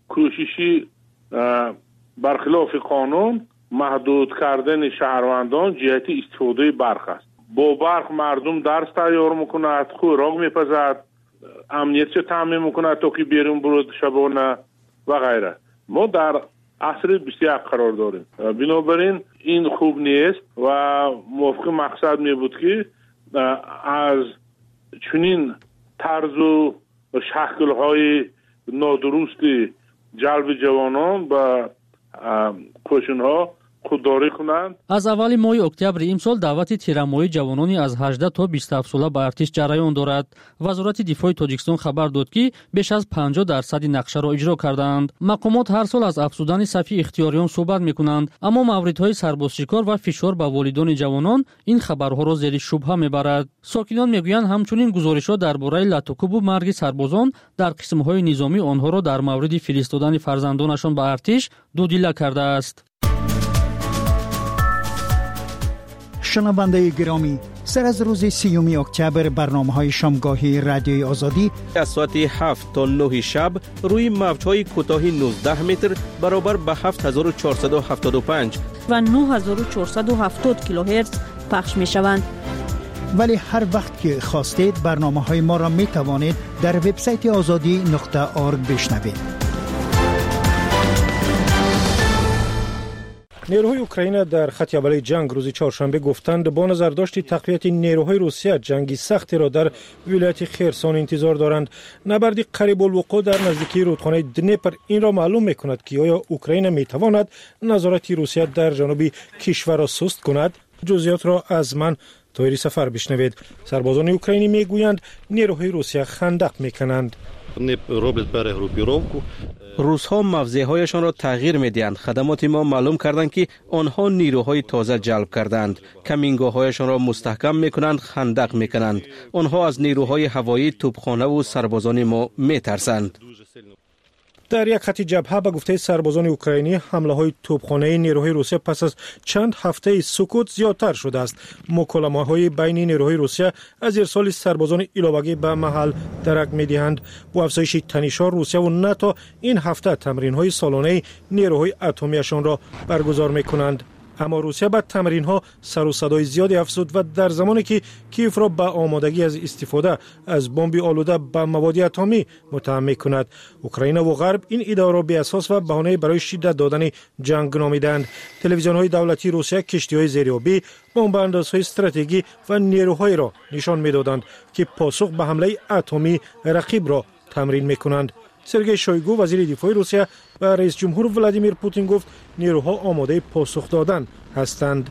کوششی برخلاف قانون محدود کردن شهروندان جهت استفاده برق است. با برق مردم درس تیار میکند، خوراک میپزد، امنیت تامین میکند تا که بیرون برود شبانه و غیره. ما در عصر 21 قرار داریم، بنابراین این خوب نیست و موافق مقصد می بود که از چنین طرز و شکل‌های نادرست جلب جوانان به کوشن‌ها خودداری کنند. از اول ماه اکتبر امسال دعوت تیرمایی جوانانی از 18 تا 27 ساله به ارتش جریان دارد. وزارت دفاع تاجیکستان خبر داد که بیش از 50% نقشه را اجرا کردند. مقامات هر سال از افزودن صف اختیاریان صحبت میکنند، اما موردهای سربازشکار و فشار به والدان جوانان این خبرها را زیر شبهه میبرد. ساکنان میگویند همچنین گزارش‌ها درباره لطوکوب و مرگ سربازان در قسم‌های نظامی آنها را در مورد فرستادن فرزندانشان به ارتش دودیله کرده است. شنونده گرامی، سر از روز 30 اکتبر برنامه‌های شامگاهی رادیوی آزادی از ساعت 7 تا 9 شب روی موج‌های کوتاه 19 متر برابر به 7475 و 9470 کیلوهرتز پخش می‌شوند. ولی هر وقت که خواستید برنامه‌های ما را می‌توانید در وبسایت azadi.org بشنوید. نیروهای اوکراین در خط اول جنگ روز چهارشنبه گفتند با نظر داشت تقویت نیروهای روسیه جنگی سختی را در ولایت خرسون انتظار دارند. نبردی قریب الوقوع در نزدیکی رودخانه دنیپر این را معلوم می‌کند که آیا اوکراین می‌تواند نظارت روسیه در جنوب کشور را سست کند. جزئیات را از من طاهری سفر بشنوید. سربازان اوکراینی میگویند نیروهای روسیه خندق میکنند. روس‌ها موضع‌هایشان را تغییر می‌دهند. خدمات ما معلوم کردند که آنها نیروهای تازه جلب کردند. کمینگاه‌هایشان را مستحکم می‌کنند، خندق می‌کنند. آنها از نیروهای هوایی، توپخانه و سربازان ما می‌ترسند. در یک خط جبهه به گفته سربازان اوکراینی حمله‌های توپخانه نیروهای روسیه پس از چند هفته سکوت زیادتر شده است. مکالمه‌های بین نیروهای روسیه از ارسال سربازان علاوه‌ای به محل درک می‌دهند. با افزایش تنش‌ها روسیه و ناتو این هفته تمرین‌های سالانه نیروهای اتمیشان را برگزار می‌کنند. اما روسیه به تمرین‌ها سر و صدای زیادی افزود و در زمانی که کیف را به آمادگی از استفاده از بمب آلوده به مواد اتمی متهم می‌کند. اوکراین و غرب این ادعا را بی اساس و بهانه برای شدت دادن جنگ نامیدند. تلویزیون‌های دولتی روسیه کشتی‌های زیرآبی، بمب‌اندازهای استراتژی و نیروهایی را نشان می‌دادند که پاسخ به حمله اتمی رقیب را تمرین می‌کنند. سرگئی شویگو وزیر دفاع روسیه و رئیس جمهور ولادیمیر پوتین گفت نیروها آماده پاسخ دادن هستند.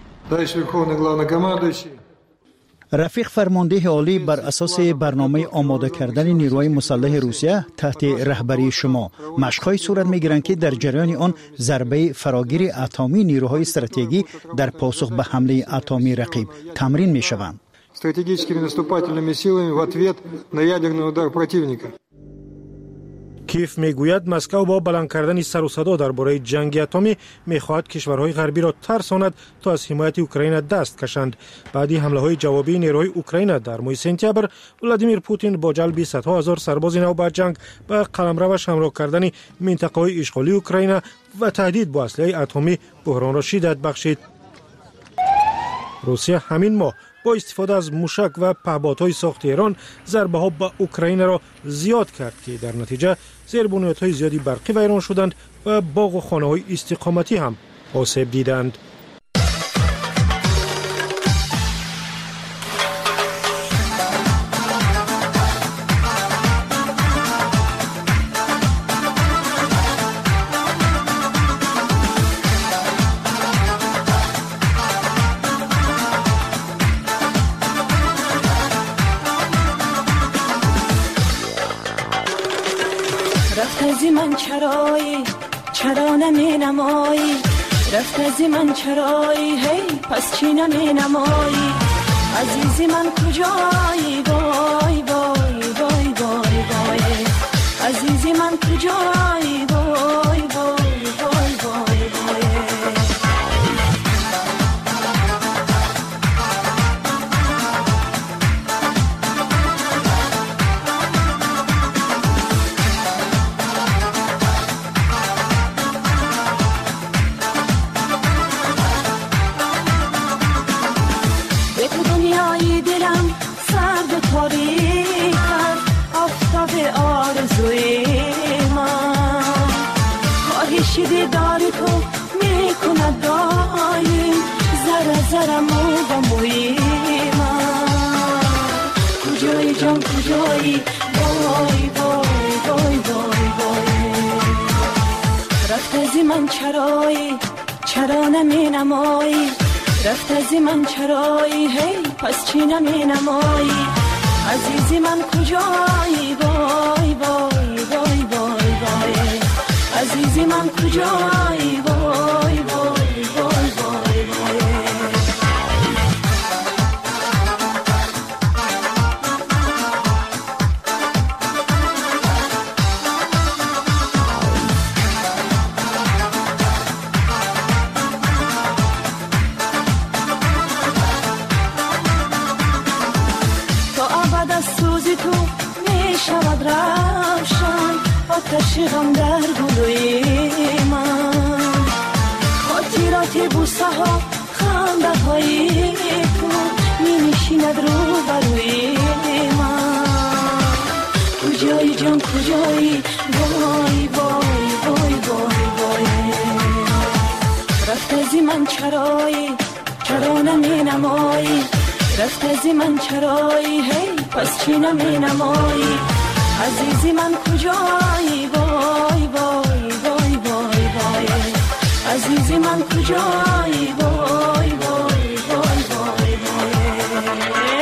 رفیق فرمانده عالی بر اساس برنامه آماده کردن نیروهای مسلح روسیه تحت رهبری شما مشق‌های صورت می‌گیرند که در جریان آن ضربه فراگیر اتمی نیروهای استراتژیکی در پاسخ به حمله اتمی رقیب تمرین می‌شوند. Стратегическими наступательными силами в ответ на ядерный удар противника. کیف میگوید مسکو با بلند کردن سر و صدا درباره جنگ اتمی میخواهد کشورهای غربی را ترساند تا از حمایت اوکراین دست کشند. بعدی حمله‌های جوابی نیروهای اوکراین در ماه سپتامبر ولادیمیر پوتین با جلب صدها هزار سرباز نو به جنگ به قلمروش همراه کردن منطقه‌های اشغالی اوکراین و تهدید با اسلحه اتمی بحران را شدت بخشید. روسیه همین ماه با استفاده از موشک و پهپادهای ساخت ایران ضربه‌ها به اوکراین را زیاد کرد که در نتیجه زیربنیادهای زیادی برقی ویران شدند و باغ و خانه‌های استقامتی هم آسیب دیدند. من چرا نمی نمایی رفت از من چرایی هی پس چی نمی نمایی عزیزی من کجایی وای وای وای وای وای عزیزی من کجایی وای وای وای وای وای دیدار تو میکند دایم ذره ذره مو با موی من کجایی جان کجایی وای وای وای وای وای رفت از من چرا نمی نمایی رفت از من چرایی هی پس چی نمی نمایی عزیزی من کجایی وای وای وای وای وای عزیزی من کجایی وای وای وای وای وای آتش غم در گلوی من خاطرات بوسه ها خنده های تو می نشیند رو بروی من کجایی جان کجایی وای وای وای وای وای رفت از من چرایی چرا نمی نمایی رفت از من چرایی هی پس چی نمی نمایی عزیزی من کجایی وای وای وای وای وای عزیزی من کجایی وای وای وای وای وای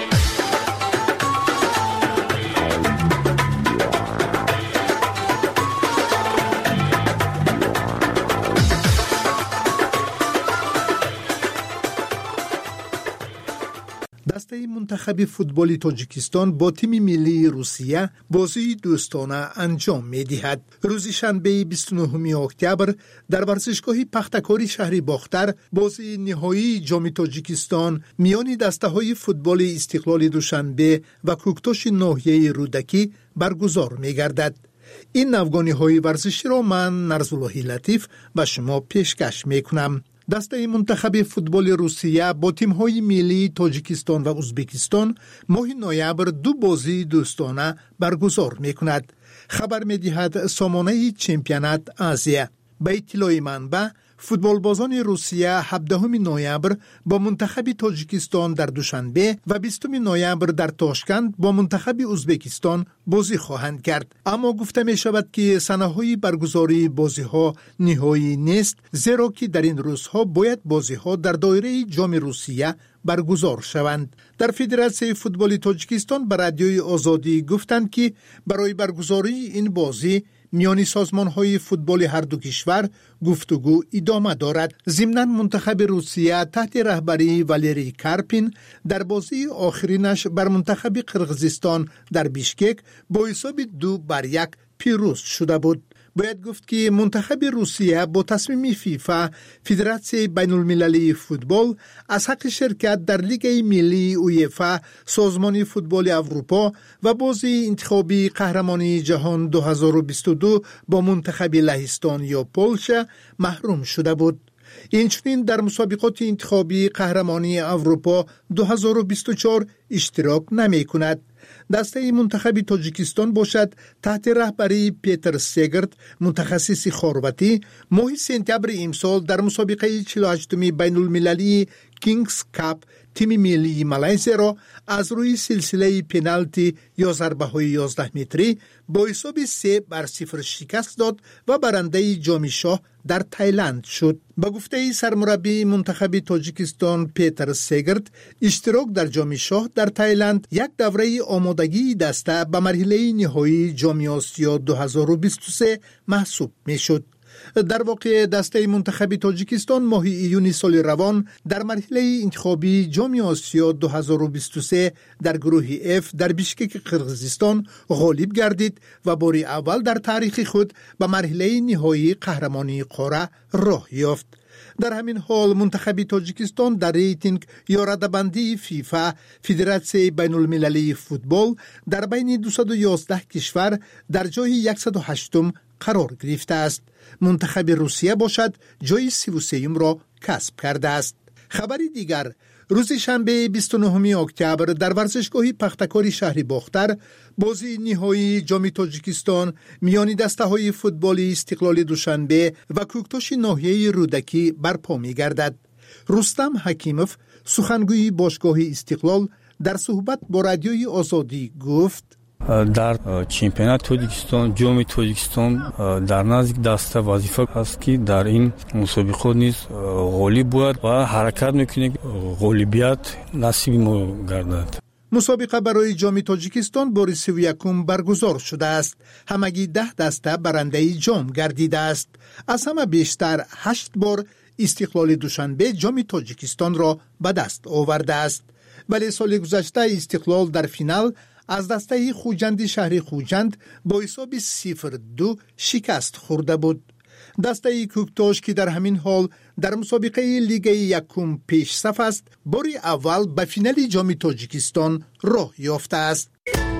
دسته منتخب فوتبال تاجیکستان با تیم ملی روسیه بازی دوستانه انجام می‌دهد. روز شنبه 29 اکتبر در ورزشگاه پختکاری شهر باختر بازی نهایی جام تاجیکستان میان دسته‌های فوتبال استقلال دوشنبه و کوکتاش ناحیه رودکی برگزار می‌گردد. این نوگانی‌های ورزشی را من نرزالله لطیف و شما پیشکش می‌کنم. دسته منتخب فوتبال روسیه با تیم‌های ملی تاجیکستان و ازبکستان ماه نوامبر دو بازی دوستانه برگزار می‌کند. خبر می‌دهد سامانه چمپیونات آسیا. به اطلاع منبع فوتبال بازان روسیه 17 نوامبر با منتخب تاجیکستان در دوشنبه و 20 نوامبر در تاشکند با منتخب ازبکستان بازی خواهند کرد. اما گفته می شود که سنه‌های برگزاری بازی‌ها نهایی نیست، زیرا که در این روزها باید بازی‌ها در دایره جام روسیه برگزار شوند. در فدراسیون فوتبال تاجیکستان به رادیوی آزادی گفتند که برای برگزاری این بازی میانی سازمان‌های فوتبال هر دو کشور گفتگو ادامه دارد. ضمناً منتخب روسیه تحت رهبری والری کارپین در بازی آخرینش بر منتخب قرقیزستان در بیشکک با حساب 2-1 پیروز شده بود. باید گفت که منتخب روسیه با تصمیم فیفا فدراسیون بین المللی فوتبال از حق شرکت در لیگ ملی اویفا سازمان فوتبال اروپا و بازی انتخابی قهرمانی جهان 2022 با منتخب لهستان یا پولشا محروم شده بود. اینچنین در مسابقات انتخابی قهرمانی اروپا 2024 اشتراک نمی کند. دسته منتخب تاجیکستان باشد تحت رهبری پیتر سگرت متخصص خورواتی ماه سپتامبر امسال در مسابقه 48 بین المللی کینگز کاپ تیم ملی مالزی را از روی سلسله پنالتی یا ضربه‌های 11 متری با حساب 3-0 شکست داد و برنده جام شاه در تایلند شد. با گفته سرمربی منتخب تاجیکستان پیتر سگرت، اشتراک در جام شاه در تایلند یک دوره آمادگی دسته به مرحله نهایی جام آسیا 2023 محسوب میشد. در واقع دسته منتخب تاجیکستان ماه ایون سال روان در مرحله انتخابی جام آسیا 2023 در گروه F در بیشکک قرقیزستان غالب گردید و بار اول در تاریخ خود به مرحله نهایی قهرمانی قاره راه یافت. در همین حال منتخب تاجیکستان در ریتینگ یا رده‌بندی فیفا فدراسیون بین المللی فوتبال در بین 211 کشور در جای 108م قرار گرفته است. منتخب روسیه باشد جای 33 را کسب کرده است. خبری دیگر، روز شنبه 29 اکتبر در ورزشگاه پختکاری شهر باختر بازی نهایی جام تاجیکستان میان دسته‌های فوتبال استقلال دوشنبه و کوکتاش ناحیه رودکی برپا می‌گردد. رستم حکیموف سخنگوی باشگاه استقلال در صحبت با رادیوی آزادی گفت: дар чемпионат тоҷикистон ҷоми тоҷикистон дар назди даста вазифа ҳаст ки дар ин мусобиқот низ ғолиб буд ва ҳаракат мекунем ғолибият насиби мо гардад. مسابقه برای جام تاجیکستان بار 31 برگزار شده است. همگی 10 دسته برنده جام گردیده است. از همه بیشتر 8 بار استقلال دوشنبه جام تاجیکستان را به دست آورده است. ولی سال گذشته استقلال در فینال از دسته خوجند شهر خوجند با حساب 0-2 شکست خورده بود. دسته کوکتاش که در همین حال در مسابقه لیگ یکم پیش صف است، بار اول به فینال جام تاجیکستان راه یافته است.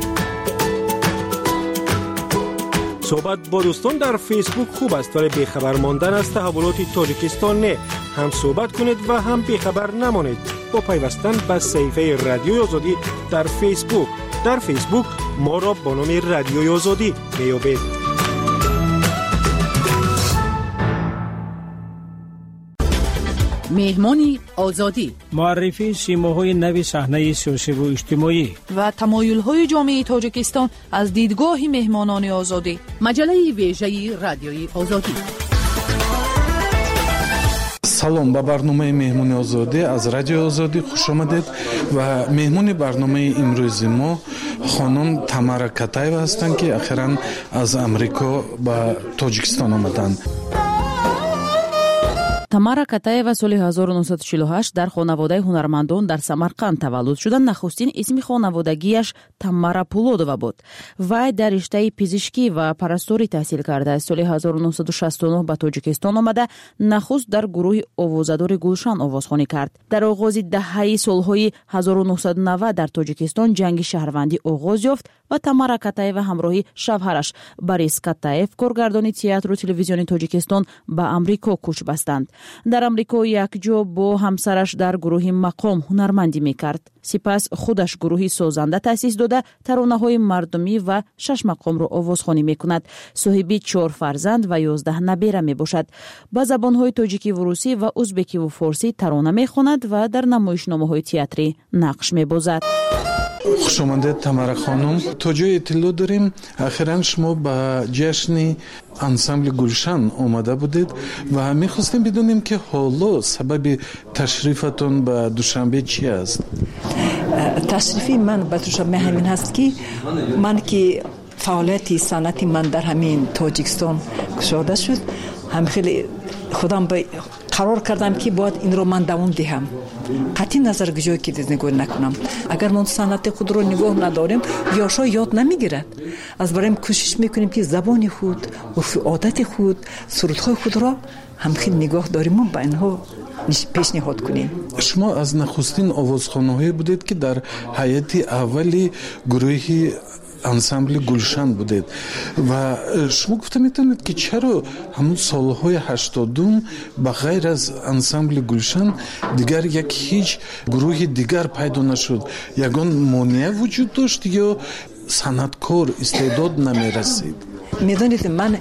صحبت با دوستان در فیسبوک خوب است ولی بیخبر ماندن از تحولات تاجیکستان نه. هم صحبت کنید و هم بیخبر نمانید با پیوستن به صفحه رادیوی آزادی در فیسبوک. در فیسبوک ما را با نام رادیوی آزادی بیابید. مهمانی آزادی، معرفی سیماهای نوی صحنه سیاسی و اجتماعی و تمایل‌های جامعه تاجیکستان از دیدگاه مهمانان آزادی. مجله ویژه رادیوی آزادی. سلام، به برنامه مهمانی آزادی از رادیو آزادی خوش آمدید و مهمانی برنامه امروز ما خانم تامارا کاتایeva هستند که اخیراً از امریکا به تاجیکستان آمدند. тамара катаева соли 1948 дар хонаводаи ҳунармандон дар самарқанд таваллуд шуда. нахустин исми хонаводагиаш Тамара Пулодова буд. вай дар риштаи пизишкӣ ва парасторӣ таҳсил кардааст. соли 1969 ба тоҷикистон омада нахуст дар гурӯҳи овозадори гулшан овозхонӣ кард. дар оғози даҳаи солҳои 1990 дар тоҷикистон ҷанги шаҳрвандӣ оғоз ёфт ва Тамара Катаева ҳамроҳи шавҳараш Борис Катаев, коргардони театру телевизиони Тоҷикистон, ба Амрико кӯч бастанд. дар Амрико якҷо бо ҳамсараш дар гурӯҳи мақом ҳунармандӣ мекард. сипас худаш гурӯҳи созанда таъсис дода таронаҳои мардумӣ ва 6 мақомро овозхонӣ мекунад. соҳиби 4 фарзанд ва 11 набера мебошад. ба забонҳои тоҷикиву русӣ ва узбекиву форсӣ тарона мехонад ва дар намоишномаҳои театрӣ нақш мебозад. خوش آمدید تامارا خانم. تا جای اطلاع داریم اخیراً شما به جشن انسامبل گلشن آمده بودید و میخواستیم بدونیم که حالا سبب تشریفتون به دوشنبه چی است؟ تشریفی من به دوشنبه همین هست که من که فعالیت صنعتی من در همین تاجیکستان گشوده شد، هم خیلی خودم به قرار کردم که باید این رو من دوام دهم. قطعی نظر گجایی که نگاه نکنم. اگر من صنعت خود رو نگاه نداریم یاشا یاد نمیگیرد. از برایم کوشش میکنیم که زبان خود، عرف عادت خود، سرودهای خود را هم خیلی نگاه داریم و با اینها پیشنهاد کنیم. شما از نخستین آوازخوان‌هایی بودید که در حیات اولی گروهی انسامبل گلشن بودید و شما گفته میتونید که چرا همون سالهای 80 به غیر از انسامبل گلشن دیگر یک هیچ گروه دیگر پیدا نشد؟ یگان مانع وجود داشت یا صنعتکار استعداد نمیرسید؟ میدانید من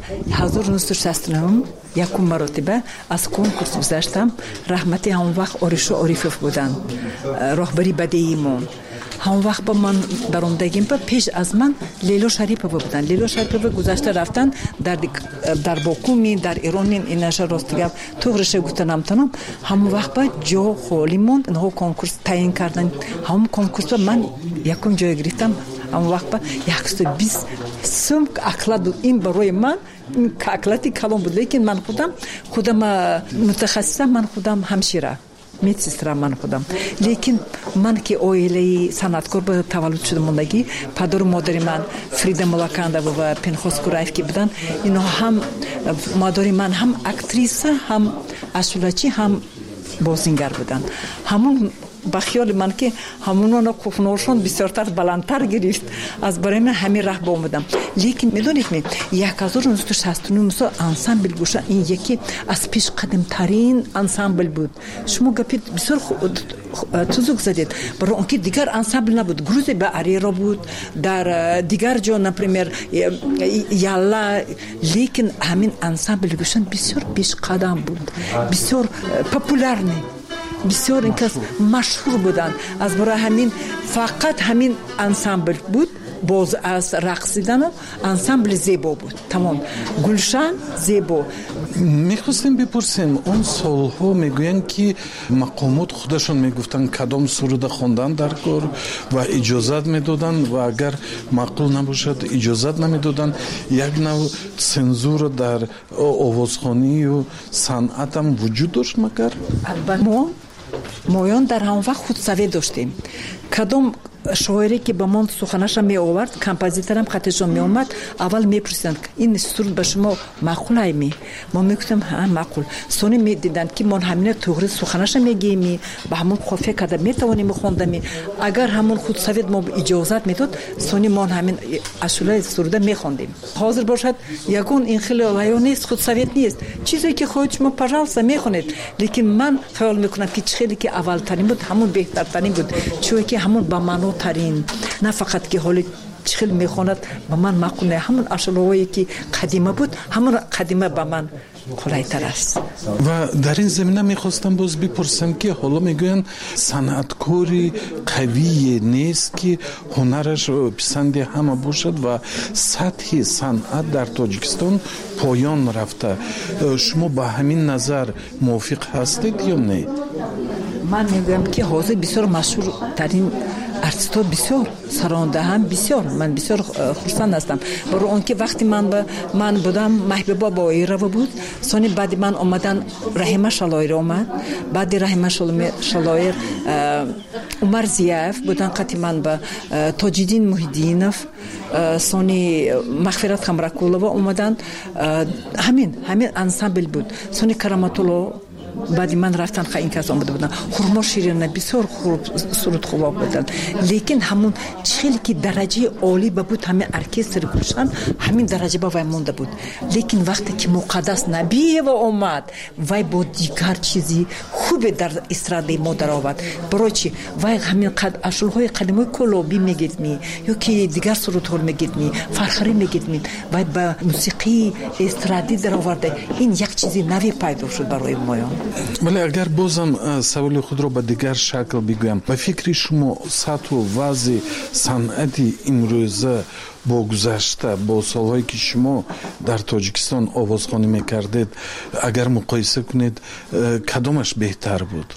1969 یکم مرتبه از کنکورس گذشتم. رحمتی همون وقت آرشو عارفوف بودن، راهبری بدیعی ما. همون وقت با من در اومدگیم پیش از من لیلا شریفه بودن. لیلا شریفه گذشته رفتن در باکومی در ایرانیم اینش راستگاه توغرشه گفتنم تنم. همون وقت با جا خالی موند. اینها کنکورس تعیین کردن. همون کنکورس من یکم جای گرفتم. همون وقت با 120 سوم اکلاد این برای من اکلاتی کلام بود. لیکن من خودم متخصصم، من خودم همشیره медсестра من خودم. لیکن من که اویلی صنعتکار به تولد شده موندگی پدر و مادر من فریده ملاکاندووا و پنخاس کورایف که بودن، اینا هم مادر من هم اکتریسه، هم اشولچی، هم بازیگر بودن. همون با خیال من که همونانا کوفنورشون بسیارتر بلندتر گرفت. از برای من همین راه با اومدم. لیکن میدونید 1969 مثلا انسامبل گوشه این یکی از پیش قدم ترین انسامبل بود. شما گپید بسیار تزوک زدید. برای اونکه دیگر انسامبل نبود. گروزی به اریرا بود، در دیگر جا نپریمیر یالا. لیکن همین انسامبل گوشن بسیار پیش قدم بود، بسیار پاپولار نه، بسیار اینکه مشهور بودند. از برای همین فقط همین انسامبل بود باز از رقصیدن انسامبل زیبا بود. تمام گلشن زیبا. میخواستیم بپرسیم اون سالها میگوین که مقامات خودشون میگفتن کدام سرود خواندن در کار و اجازت میدادن و اگر معقول نباشد اجازت نمیدادن. یک نوع سنزور در آوازخوانی و صنعت هم وجود داشت. مگر ما در همون وقت خودسوی داشتیم. کدام شاعری که به من سخنش می آورد کمپوزیتورم خطش می اومد اول میپرسیدن این سرود به شما معقول است؟ ما میگفتیم ها معقول. سونی میدیدن که من همین توغری سخنش میگیم به همون خفه کده میتوانیم خوندم. اگر همون خود سوید ما اجازت میداد سونی من همین اشعار سرود میخوندیم. حاضر باشد یگون این خیلی نیست خود سوید نیست چیزی که خودت شما پراوسا میخونید. لیکن من خیال میکنم که چیزی که اول ترین بود همون بهتر ترین بود چون که همون با منو ترین نه فقط که حالی چخیل میخوند با من معقول نه. همون اشعاری که قدیمه بود همون قدیمه با من قلایتر است. و در این زمینه میخواستم باز بپرسم که حالا میگوین صنعتکاری قوی نیست که هنرش پسند همه باشد و سطح صنعت در تاجیکستان پایان رفته. شما با همین نظر موافق هستید یا نه؟ من میگم که حاضر بسیار مشهور ترین ارتیست‌ها بسیار سرانده هم بسیار من بسیار خرسند هستم برای اون که وقتی من بودم محبوبا بایرو بود سونی بعد من اومدن رحیمه شلایر اومد بعد رحیمه شلایر عمر زیاف بودن قطعی من با تاجیدین محیدینف سونی مغفرت خمرکولова اومدن همین انسامبل بود سونی کرامتولو بعد من رفتن این کس آمده بودن خورما شیرین بسیار خوب سرود خوب بودن. لیکن همون چیزی که درجه عالی بود همین ارکستر گلشن همین درجه با وای مونده بود. لیکن وقتی که مقدس نبی و اومد وای با دیگر چیزی خوب در استراده ما در آورد. برای چی وای همین اشعارهای قدیمی کلوبی میگیدمی یا که دیگر سرودها میگیدمی فرخری میگیدمی وای با موسیقی استرادی در آورده. این یک چیزی نوی پیدا شد برای ما. ولی اگر بازم سوال خود را به دیگر شکل بگویم به فکر شما سطح و وضع صنعت امروزه با گذشته با سالهایی که شما در تاجیکستان آوازخوانی میکردید اگر مقایسه کنید کدامش بهتر بود؟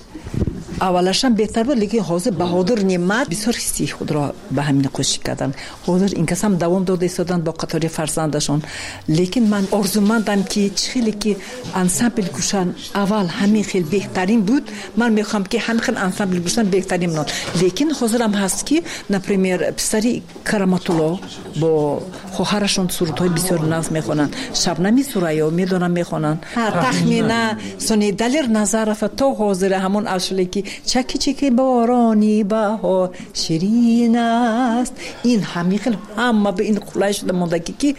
اولش هم بهتر بود لیکن حاضر بهادر نعمت بسیار حسی خود را به همین خوشی کردن. حاضر این کس هم دوام داده ایستادن با قطار فرزندشون. لیکن من آرزومندم که چیزی که انسامبل گوشن اول همین خیلی بهترین بود من میخوام که همین خیلی انسامبل گوشن بهترین منون. لیکن حاضرم هست که نپریمیر پسری کرامتولو با خواهرشون سرودهای بسیار ناز میخونن شبنمی سرایا میدونم میخونن تخمینه سونی دلیر نظرف تو حاضر همون اشعاری که چکی چکی بارانی بهار شیرین است این همین خیلی همه به این خلای شده مونده که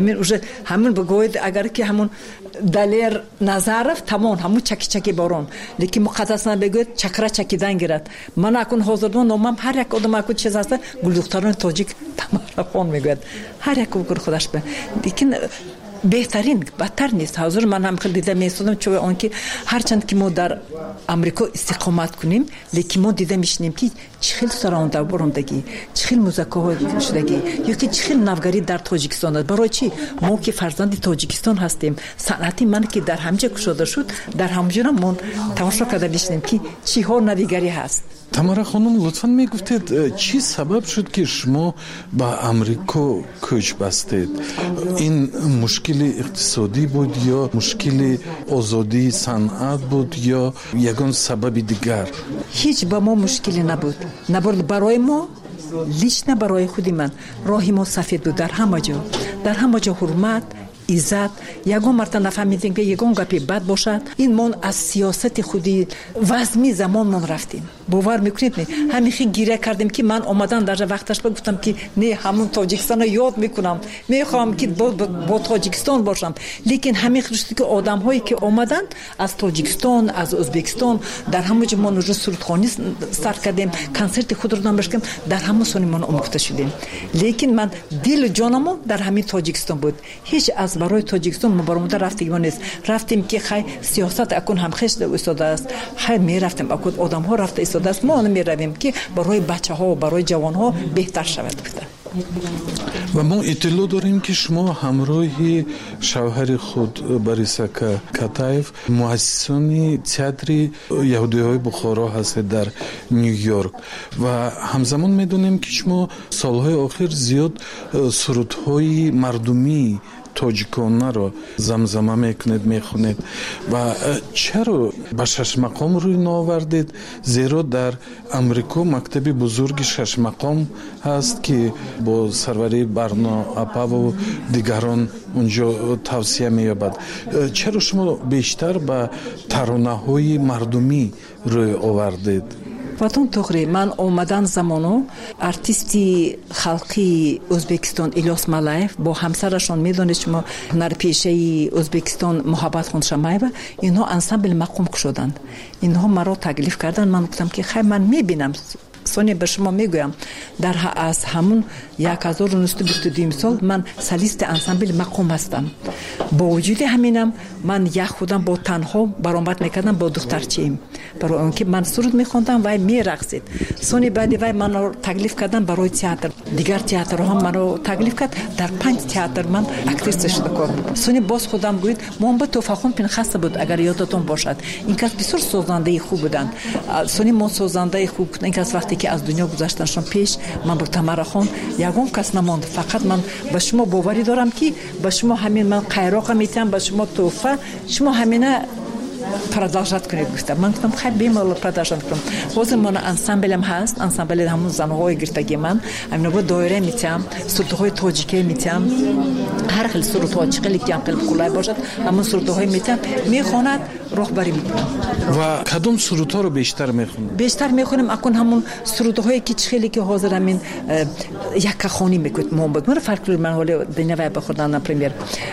همین بگوید اگر که همون دلیر نظرف تمام همون چکی چکی باران لیکن مقدس نبگوید چکره چکیدن گیرد. من اکن حاضر دون نامم هر یک آدم اکن چیز هست گلدختران تاجیک تمارخون میگوید هر یک بگر خودش به لیکن بهترین بدتر نیست. حاضر من هم خیلی دیده میستادم چون اون که هرچند که ما در امریکا استقامت کنیم لیکن ما دیده میشنیم که چخیل سرانده برندگی چخیل موزیکا های شدگی یا که چخیل نوگری در تاجیکستان است. برای چی ما که فرزند تاجیکستان هستیم صنعتی من که در همجا کشاده شد در همجا ما تماشا کرده میشنیم که چی ها نوگری هست. تمارا خانم لطفاً میگفتید چی سبب شد که شما با امریکا کوچ بستید؟ این مشکل اقتصادی بود یا مشکل آزادی صنعت بود یا یگان سبب دیگر؟ هیچ با ما مشکلی نبود برای ما لیش نه برای خودی من راهی ما سفید بود در همه جا حرمت عزت یگان مرتبه نفهمیدیم که یگان گپی بد باشد این من از سیاست خودی وزمی زمان من رفتیم باور میکنید نه همین گیره کردیم که من اومدن در وقتش گفتم که نه همون تاجیکستان رو یاد میکنم میخوام که با تاجیکستان باشم. لیکن همین خشتی که آدم هایی که اومدن از تاجیکستان از ازبکستان در همون جا ما سرودخوانی استارت کردیم کنسرت خود رو داشتیم در همون سونی من آموخته شدیم. لیکن من دل جانم در همین تاجیکستان بود. هیچ از برای تاجیکستان ما برامون رفتیم نیست. رفتیم که خیلی سیاست اکن هم خشت ایستاده است. خیلی می رفتیم اکن آدم ها رفته ایستاده است. ما می رویم که برای بچه ها و برای جوان ها بهتر شود. و ما اطلاع داریم که شما همراه شوهر خود باریساکا کاتایف مؤسسان تئاتر یهودی‌های بخارا هستید در نیویورک و همزمان میدونیم که شما سالهای آخر زیاد سرودهای مردمی توجیکانه را زمزمه میکنید میخونید و چرا به شش مقام روی نآوردید؟ زیرا در امریکا مکتب بزرگ شش مقام هست که با سروری برنا اپا و دیگران اونجا توصیه مییابد. چرا شما بیشتر به ترانه های مردمی روی آوردید؟ واتون توغری من اومدن زمانو ارتیستی خلقی ازبکستان الیاس مالایف با همسرشون میدونید شما هنرپیشه ازبکستان محبت خونشمایو اینها انسامبل مقام شدند. اینها مرا تکلیف کردن. من گفتم که خیر من میبینم سونی به شما میگویم در از همون 1922 سال من سلیست انسامبل مقام هستم. با وجود همینم من یک خودم با تنها برآمد میکردم با دخترچیم برای اون که من سرود میخوندم و میرقصید. سونی بعدی وای منو تکلیف کردن برای تئاتر. دیگر تئاتر هم منو تکلیف کرد. در 5 تئاتر من اکتریس شدم. سونی باز خودم گوید محمد توفاخون پنخاسته بود اگر یادتون باشد. این کس بسیار سازنده خوب بودند. سونی ما سازنده خوب این کس وقتی که از دنیا گذشتنشون پیش من با تمرا خان یگان کس نماند. فقط من به شما باوری دارم که به شما همین من قیراق میتونم به شما توفه شما همینه продолжать کنید. گفتم من گفتم خیلی بیمال продолжать کنم. باز من انسامبلم هست. انسامبل همون زنهای گرتگی من همین با دایره میتونم سرودهای تاجیکی میتونم هر خیلی سرود تاجیکی که انقلب کلای باشد همون سرودهای میتونم میخواند راهبری میکنم. و کدوم سرودها رو بیشتر میخونید؟ بیشتر میخونم اکن همون سرودهایی که خیلی که حاضر همین یک خانی میکنم. محمد من فولکلور من حالا دنیا بخوردن نپرمیر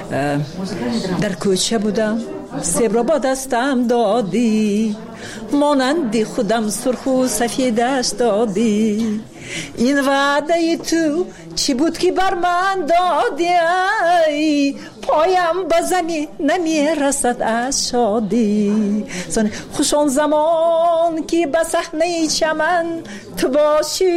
در کوچه بودم سیب را با دستم دادی مانندی خودم سرخ و سفیدش دادی این وعده تو چی بود که بر من دادی پایم به زمین نمی رسد از شادی خوشان زمان که به صحنه چمن تو باشی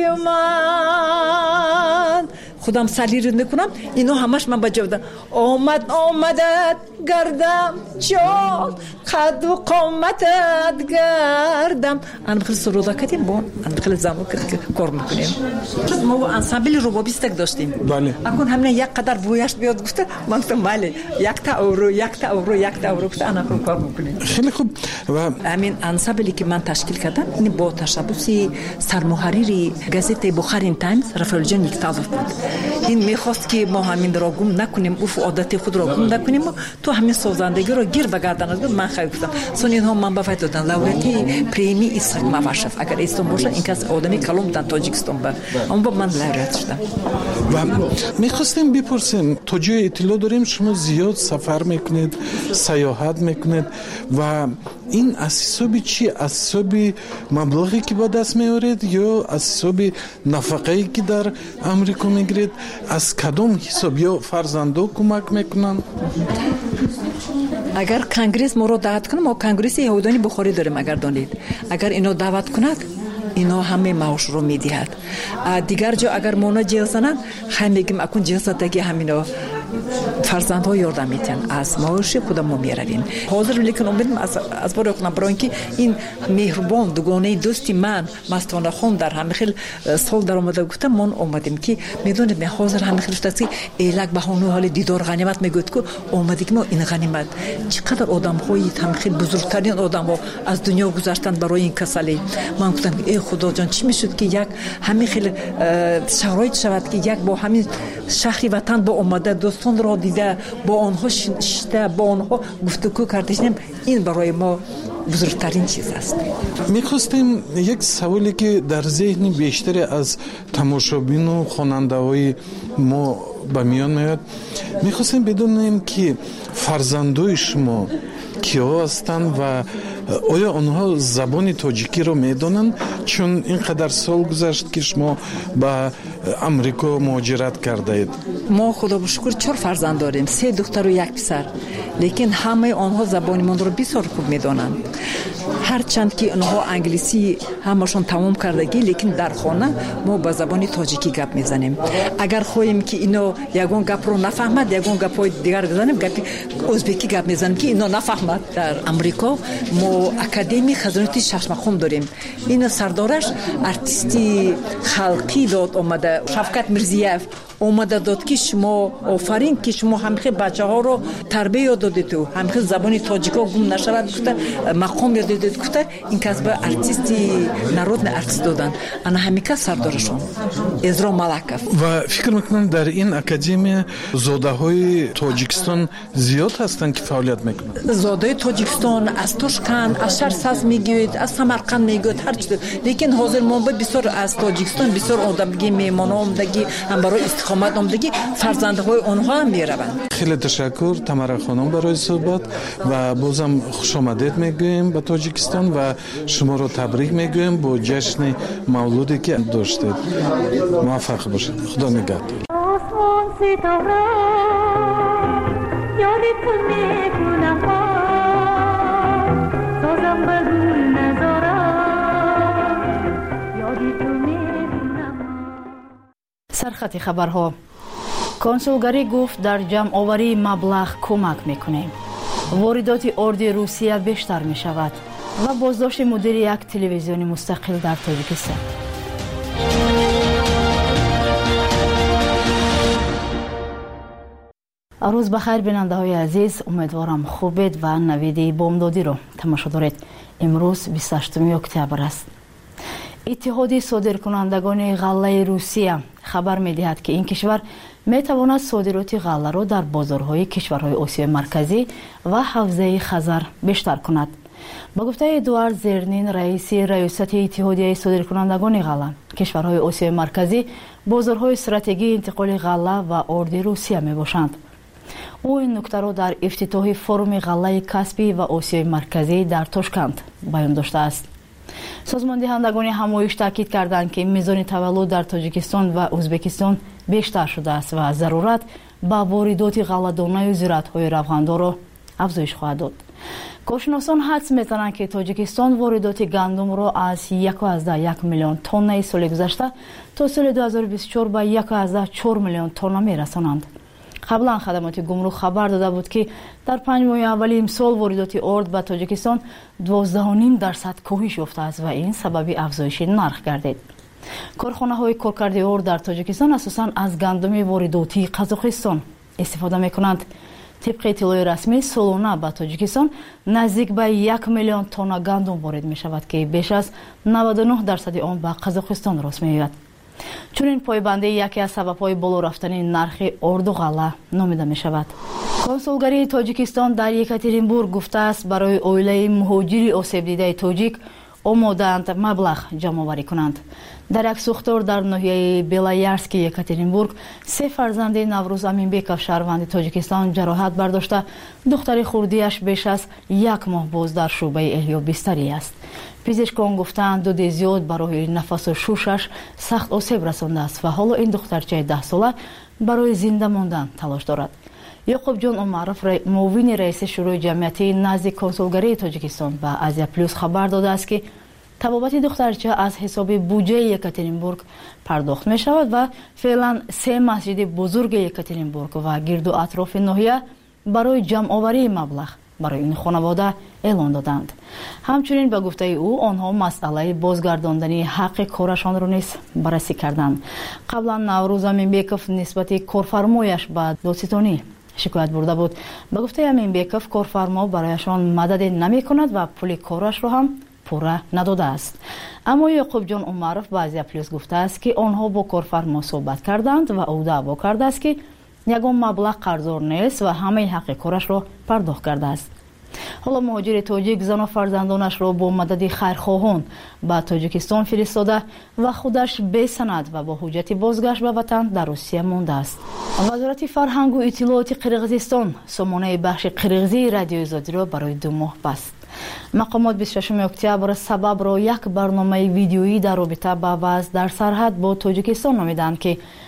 من خودم سلیرد میکنم اینو همش من بجا بودم آمدت گردم جان قد و قامتت گردم انا بخیل سرودا کردیم با انا بخیل زمو کار میکنیم. ما انسامبل روبابیستک داشتیم. بله. اکن همین یک قدر بویش بیاد گفته من گفتم بله 1 اورو گفته انا کار میکنیم. خیلی خوب. و همین انسامبلی که من تشکیل کردم این با تشبوسی سرمحرری گازete بخارین تایمز رفیق جان یکتالوف بود. این میخواست که ما همین را گم نکنیم عرف عادت خود را گم نکنیم تو همین سازندگی رو گیر بگرداند. من خیلی گفتم سون اینها من بفایت دادن لوریتی پریمی اسحاق مافاشف اگر استون باشه این کس آدمی کلام در تاجیکستان بود اما با من لوریت شدم. و میخواستیم بپرسیم تا جای اطلاع داریم شما زیاد سفر میکنید سیاحت میکنید و این از حساب چی؟ از حساب مبلغی که با دست میارید یا از حساب نفقه‌ای که در امریکا میگیرید؟ از کدام حساب؟ یا فرزندو کمک میکنن؟ اگر کنگرس ما رو دعوت کنه ما کنگرس یهودانی بخاری داریم اگر دانید اگر اینو دعوت کنند اینا همه معاش رو میدهد. دیگر جا اگر مونا جلسانند خیلی میگیم اکن جلساتگی همینا فرزندها یاردم میتن از معاش خودم ما میرویم. حاضر لیکن امیدم از برای کنم برای اینکه این مهربان دوگانه دوستی من مستانه خون در همه خیل سال در آمده گفتم من اومدیم که میدونید من حاضر همه خیل شدسی ایلک بهانه حال دیدار غنیمت میگوید که اومدی که ما این غنیمت چقدر آدم هایی همه خیل بزرگترین آدم ها از دنیا گذشتن برای این کسالی. من گفتم ای خدا جان چی میشد که یک همه خیل شرایط شود که یک با همین شهری وطن با اومده دوستان را دیده با آنها شده با آنها گفتگو کردیم. این برای ما بزرگترین چیز است. میخواستیم یک سوالی که در ذهن بیشتر از تماشابین و خواننده های ما به میان میاد میخواستیم بدونیم که فرزندای شما کیا هستند و آیا آنها زبان تاجیکی رو میدونن؟ چون اینقدر سال گذشت که شما به امریکا مهاجرت کرده اید. ما خدا به شکر 4 فرزند داریم 3 دختر و 1 پسر لیکن همه آنها زبان من رو بسیار خوب میدونن. هرچند که اونها انگلیسی همشون تمام کردگی، لیکن در خانه ما با زبان تاجیکی گپ میزنیم. اگر خواهیم که اینو یگون گپ رو نفهمد، یگون گپای دیگر بزنیم، گپ ازبکی گپ میزنیم که اینو نفهمد. در امریکا ما اکادمی خزانات ششمخون داریم. این سردارش ارتیستی خلقی داد اومده، شفقت میرزییف اومده داد که شما آفرین که شما همخه بچه ها رو تربیت دادید و همخه زبان تاجیکا گم نشود گفته مقام یادید گفته این کسب ارتیستی نارودن ارتیست دادن. انا همیکا سردارشون ازرا ملکف. و فکر میکنم در این اکادمی زاده های تاجیکستان زیاد هستند که فعالیت میکنند. زاده تاجیکستان از تاشکند، از شهرساز میگوید، از سمرقند میگوید، هر چیز. لیکن حاضر منبع بسیار از تاجیکستان بسیار آدمگی میهمان آمدگی هم برای استقامت آمدگی فرزندهای آنها هم میروند. خیلی تشکر تمرا خانم برای صحبت و بازم خوش آمدید میگویم به تاجیکستان و شما رو تبریک میگویم با جشن مولودی که داشتید. موفق باشید. خدا نگهدار. سرخط خبرها. کنسولگری گفت در جمع آوری مبلغ کمک میکنیم. واردات ارد روسیه بیشتر می شود و بازداشت مدیر یک تلویزیون مستقل در تاجیکستان. روز بخیر بیننده های عزیز، امیدوارم خوبید و نویدی بامدادی رو تماشا دارید. امروز 28 اکتبر است. اتحاد صادرکنندگان غله روسیه خبر می‌دهد که این کشور می‌تواند صادرات غله را در بازارهای کشورهای آسیای مرکزی و حوزه خزر بیشتر کند. با گفته ادوارد زرنین رئیس ریاست اتحادیه صادرکنندگان غله، کشورهای آسیای مرکزی بازارهای استراتژیکی انتقال غله و ارد روسیه میباشند. او این نکته را در افتتاح فروم غله کاسپی و آسیای مرکزی در تاشکند بیان داشته است. سازمان دهندگان همایش تاکید کردند که میزان تولد در تاجیکستان و ازبکستان بیشتر شده است و ضرورت با واردات غله‌دانه و زراعت‌های روغندار را افزایش خواهد داد. کارشناسان حدس می‌زنند که تاجیکستان واردات گندم را از 1.1 میلیون تن سال گذشته تا سال 2024 به 1.4 میلیون تن می‌رسانند. قبلا خدمات گمرک خبر داده بود که در 5 ماه اول امسال واردات ارد به تاجیکستان 12.5% کاهش یافته است و این سبب افزایش نرخ گردید. کارخانه‌های کارکرد ارد در تاجیکستان اساساً از گندم وارداتی قزاقستان استفاده می‌کنند. طبق اطلاع رسمی سالانه به تاجیکستان نزدیک به 1 میلیون تن گندم وارد می‌شود که بیش از 99% آن به قزاقستان راست می‌آید. چون این پایبندی یکی از سبب‌های بالا رفتن نرخ ارد و غله نامیده می‌شود. کنسولگری تاجیکستان در یکاترینبورگ گفته است برای عائله مهاجری آسیب دیده تاجیک آماده‌اند مبلغ جمع‌آوری کنند. در یک سوختار در ناحیه بیلایارسک یکاترینبورگ 3 فرزند نوروز امینبکов شهروند تاجیکستان جراحت برداشته، دختر خردیش بیش از 1 ماه باز در شعبه احیا بستری است. پزشکان گفتند دود زیاد برای نفس و شوشش سخت آسیب رسانده است و حالا این دخترچه 10 ساله برای زنده ماندن تلاش دارد. یعقوب جان عمرف معاون رئیس شورای جمعیتی نزد کنسولگری تاجیکستان و آزیا پلوس خبر داده است که تبابت دخترچه از حساب بودجه یکاترینبورگ پرداخت می شود و فعلا 3 مسجد بزرگ یکاترینبورگ و گرد و اطراف ناحیه برای جمع آوری مبلغ برای این خانواده اعلان دادند. همچنین به گفته او آنها مسئله بازگرداندن حق کارشان را نیز بررسی کردند. قبلا نوروز امینبکov نسبت کارفرمایش به دادستانی شکایت برده بود. به گفته امینبکov کارفرما برایشان مدد نمی کند و پول کارش را هم پوره نداده است. اما یعقوب جان عمرف به آزیا پلوس گفته است که آنها با کارفرما صحبت کردند و او دعوا کرده است که یگان مبلغ قرضدار نیست و همه حق کارش را پرداخت کرده است. حالا مهاجر تاجیک زن و فرزندانش را با مدد خیرخواهان به تاجیکستان فرستاده و خودش بی سند و با حجت بازگشت به وطن در روسیه مانده است. وزارت فرهنگ و اطلاعات قرقیزستان سامانه بخش قرقیزی رادیو آزادی را برای 2 ماه بست. مقامات 26 اکتبر سبب را یک برنامه ویدیویی در رابطه با وضع در سرحد با تاجیکستان نامیدند که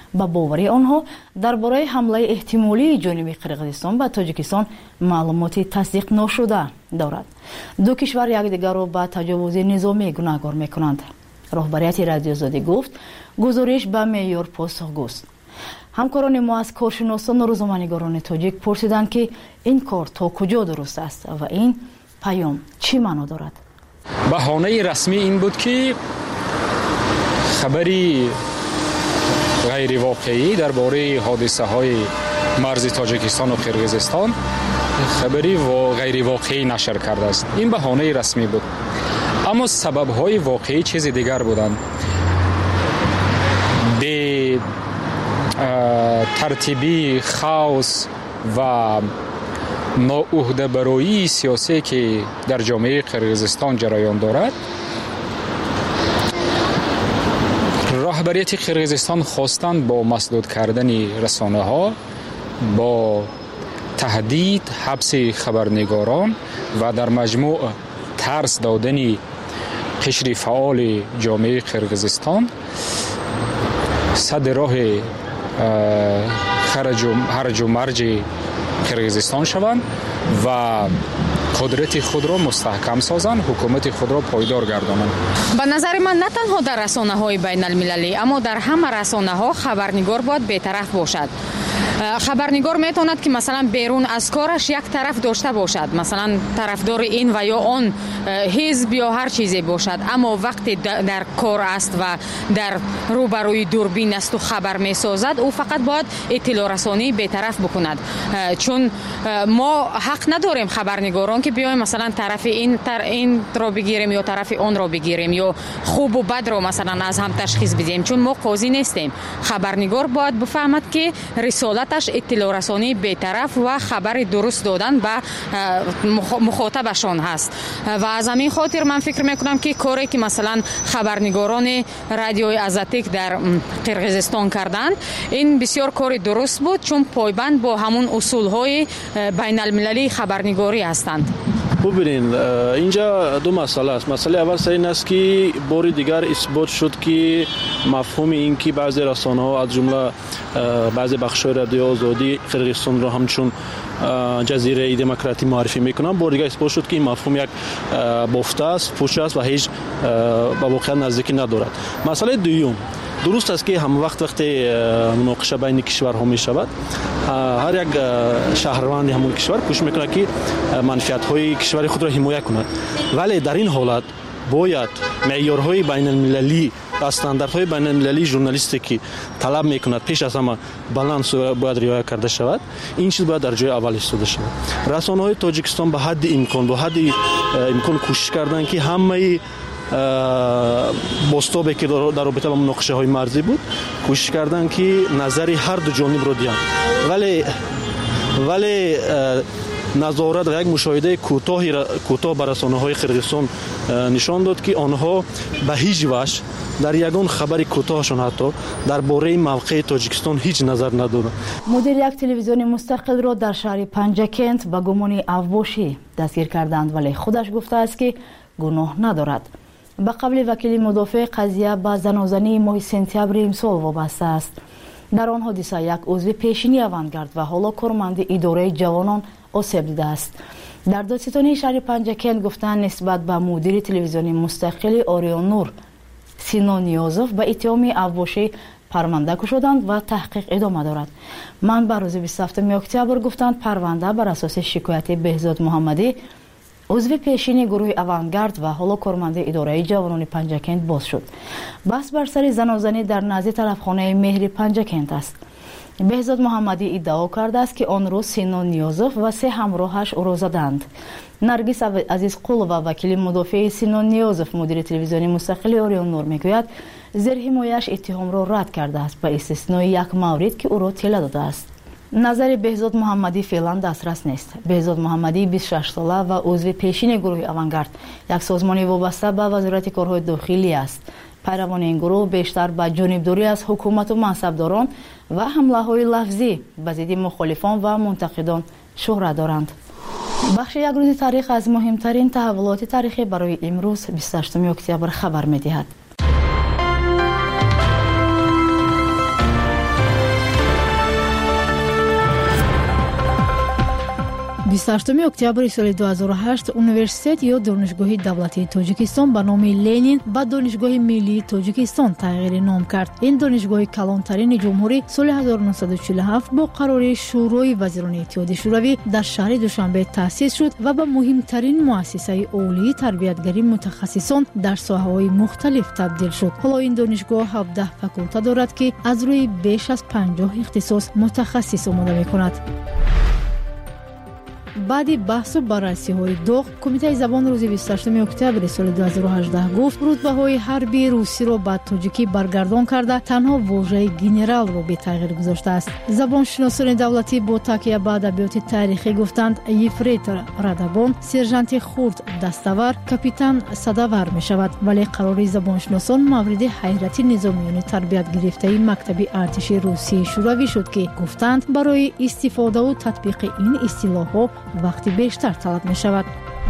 ба бовари онҳо дар бораи ҳамлаи эҳтимолии ҷониби қирғизистон ба тоҷикистон маълумоти тасдиқношуда дорад. ду кишвар якдигарро ба таҷовузи низомӣ гунаҳгор мекунанд. роҳбарияти радиозодӣ гуфт гузориш ба меъёр посухгӯст. ҳамкорони мо аз коршиносон рӯзноманигорони тоҷик пурсиданд ки ин кор то куҷо дуруст аст ва ин паём чӣ маъно дорад. баҳонаи расмӣ ин буд ки хабари ғайривоқеӣ дар бораи ҳодисаҳои марзи тоҷикистону қирғизистон хабари ғайривоқеӣ нашр кардааст. ин баҳонаи расмӣ буд, аммо сабабҳои воқеӣ чизи дигар буданд. тартибӣ, хаос ва ноуҳдабароии сиёсе ки дар ҷомеаи қирғизистон ҷараён дорад, роҳбарияти қирғизистон хостанд бо маслуд кардани расонаҳо, бо таҳдид, ҳабси хабарнигорон ва дар маҷмӯъ тарс додани қишри фаъоли ҷомеаи қирғизистон садди роҳи ҳарҷу марҷи қирғизистон шаванд ва қудрати худро мустаҳкам созанд, ҳукумати худро пойдор гардонанд. ба назари ман на танҳо дар расонаҳои байналмилалӣ, аммо дар ҳама расонаҳо хабарнигор бояд бетараф бошад. хабарнигор метавонад ки масалан берун аз кораш як тараф дошта бошад, масалан тарафдори ин ва ё он ҳизб ё ҳар чизе бошад, аммо вақте дар кор аст ва дар рӯбарӯи дурбин асту хабар месозад, ӯ фақат бояд иттилоърасонӣ бетараф бикунад, чун мо ҳақ надорем хабарнигорон ки биёем масалан тарафи инро бигирем ё тарафи онро бигирем ё хубу бадро масалан аз ҳам ташхис бидем, чун мо қозӣ нестем. хабарнигор бояд бифаҳмад ки рисолаташ иттилоърасонии бетараф ва хабари дуруст додан ба мухотабашон ҳаст. ва аз ҳамин хотир ман фикр мекунам ки коре ки масалан хабарнигорони радиои Азатик дар қирғизистон карданд, ин бисёр кори дуруст буд, чун пойбанд бо ҳамун усулҳои байналмилалии хабарнигорӣ ҳастанд. бубинин, инҷа ду масъала аст. масъалаи аввал сар ин аст ки бори дигар исбот шуд ки мафҳуми ин ки баъзе расонаҳо аз ҷумла баъзе бахшҳои радиои озодӣ қирғизистонро ҳамчун ҷазираи демократӣ муаррифӣ мекунанд, бори дигар исбот шуд ки ин мафҳум як бофта аст, пуч аст ва ҳеҷ ба воқеият наздикӣ надорад. масъалаи дуюм, дуруст аст ки ҳамавақт вақте муноқиша байни кишварҳо мешавад, ҳар як шаҳрванди ҳамон кишвар кӯшиш мекунад ки манфиатҳои кишвари худро ҳимоя кунад, вале дар ин ҳолат бояд меъёрҳои байналмилалӣ ва стандартҳои байналмилалии журналисте ки талаб мекунад пеш аз ҳама баланд бояд риоя карда шавад. ин чиз бояд дар ҷои аввал истода шавад. расонаҳои тоҷикистон ба ҳадди имкон кӯшиш карданд ки ҳамаи бостобе ки дар робита ба муноқишаҳои марзӣ буд, кӯшиш карданд ки назари ҳарду ҷонибро диҳанд, вале назорат ва як мушоҳидаи кӯтоҳ ба расонаҳои қирғизистон нишон дод ки онҳо ба ҳеҷ ваҷ дар ягон хабари кӯтоҳашон ҳатто дар бораи мавқеи тоҷикистон ҳеҷ назар надоданд. мудири як телевизиони мустақилро дар шаҳри Панҷакент ба гумони авбошӣ дастгир карданд, вале худаш гуфтааст ки гуноҳ надорад. ба қавли вакили мудофиъ, қазия ба занозании моҳи сентябри имсол вобаста аст. дар он ҳодиса як узви пешини авангард ва ҳоло корманди идораи ҷавонон осеб дидааст. дар додситонии шаҳри Панҷакент гуфтанд нисбат ба мудири телевизиони мустақили Орион Нур Синон Ниёзов ба иттиҳоми авбошӣ парванда кушоданд ва таҳқиқ идома дорад. манбаъ рӯзи 27 октябр гуфтанд парванда бар асоси шикояти Беҳзод Муҳаммадӣ, узви пешини гурӯҳи авангард ва ҳоло корманди идораи ҷавонони Панҷакент боз шуд. баҳс бар сари занозанӣ дар назди талабхонаи Меҳри Панҷакент аст. Беҳзод Муҳаммадӣ иддао кардааст ки он рӯз Синон Ниёзов ва се ҳамроҳаш ӯро заданд. Наргиз Азизқулова, вакили мудофиъи Синон Ниёзов, мудири телевизиони мустақили Орион Нур мегӯяд, зерҳимояш иттиҳомро рад кардааст ба истиснои як маврид ки ӯро тила додааст. назари Беҳзод Муҳаммадӣ феълан дастрас нест. Беҳзод Муҳаммадӣ 26 сола ва узви пешини гурӯҳи авангард, як созмони вобаста ба Вазорати корҳои дохилӣ аст. пайравони ин гурӯҳ бештар ба ҷонибдорӣ аз ҳукумату мансабдорон ва ҳамлаҳои лафзӣ ба зидди мухолифон ва мунтақидон шӯҳрат доранд. бахши як рӯзи таърих аз муҳимтарин таҳаввулоти таърихӣ барои имрӯз 28 октябр хабар медиҳад. 28 октябри соли 2008 университет ё донишгоҳи давлатии тоҷикистон ба номи Ленин ба донишгоҳи миллии тоҷикистон тағйири ном кард. ин донишгоҳи калонтарини ҷумҳурӣ соли 1947 бо қарори шӯрои вазирони иттиҳоди шӯравӣ дар шаҳри Душанбе таъсис шуд ва ба муҳимтарин муассисаи олии тарбиятгарии мутахассисон дар соҳаҳои мухталиф табдил шуд. ҳоло ин донишгоҳ 17 факулта дорад ки аз рӯи беш аз 50 ихтисос мутахассис омода мекунад. баъди баҳсу баррасиҳои доғ, кумитаи забон рӯзи 28 октябри соли 2018 гуфт рутбаҳои ҳарбии русиро ба тоҷикӣ баргардон карда танҳо вожаи генералро бетағйир гузоштааст. Забоншиносони давлатӣ бо такя ба адабиёти таърихӣ гуфтанд ефрейтор Радабон, сержанти хурд Dastavар, капитан Садавар мешавад, вале қарори забоншиносон мавриди ҳайрати низомиёни тарбият гирифтаи мактаби артиши Русияи шӯравӣ шуд, ки гуфтанд барои истифодаву татбиқи ин истилоҳҳо вақти бештар талаб мешавад.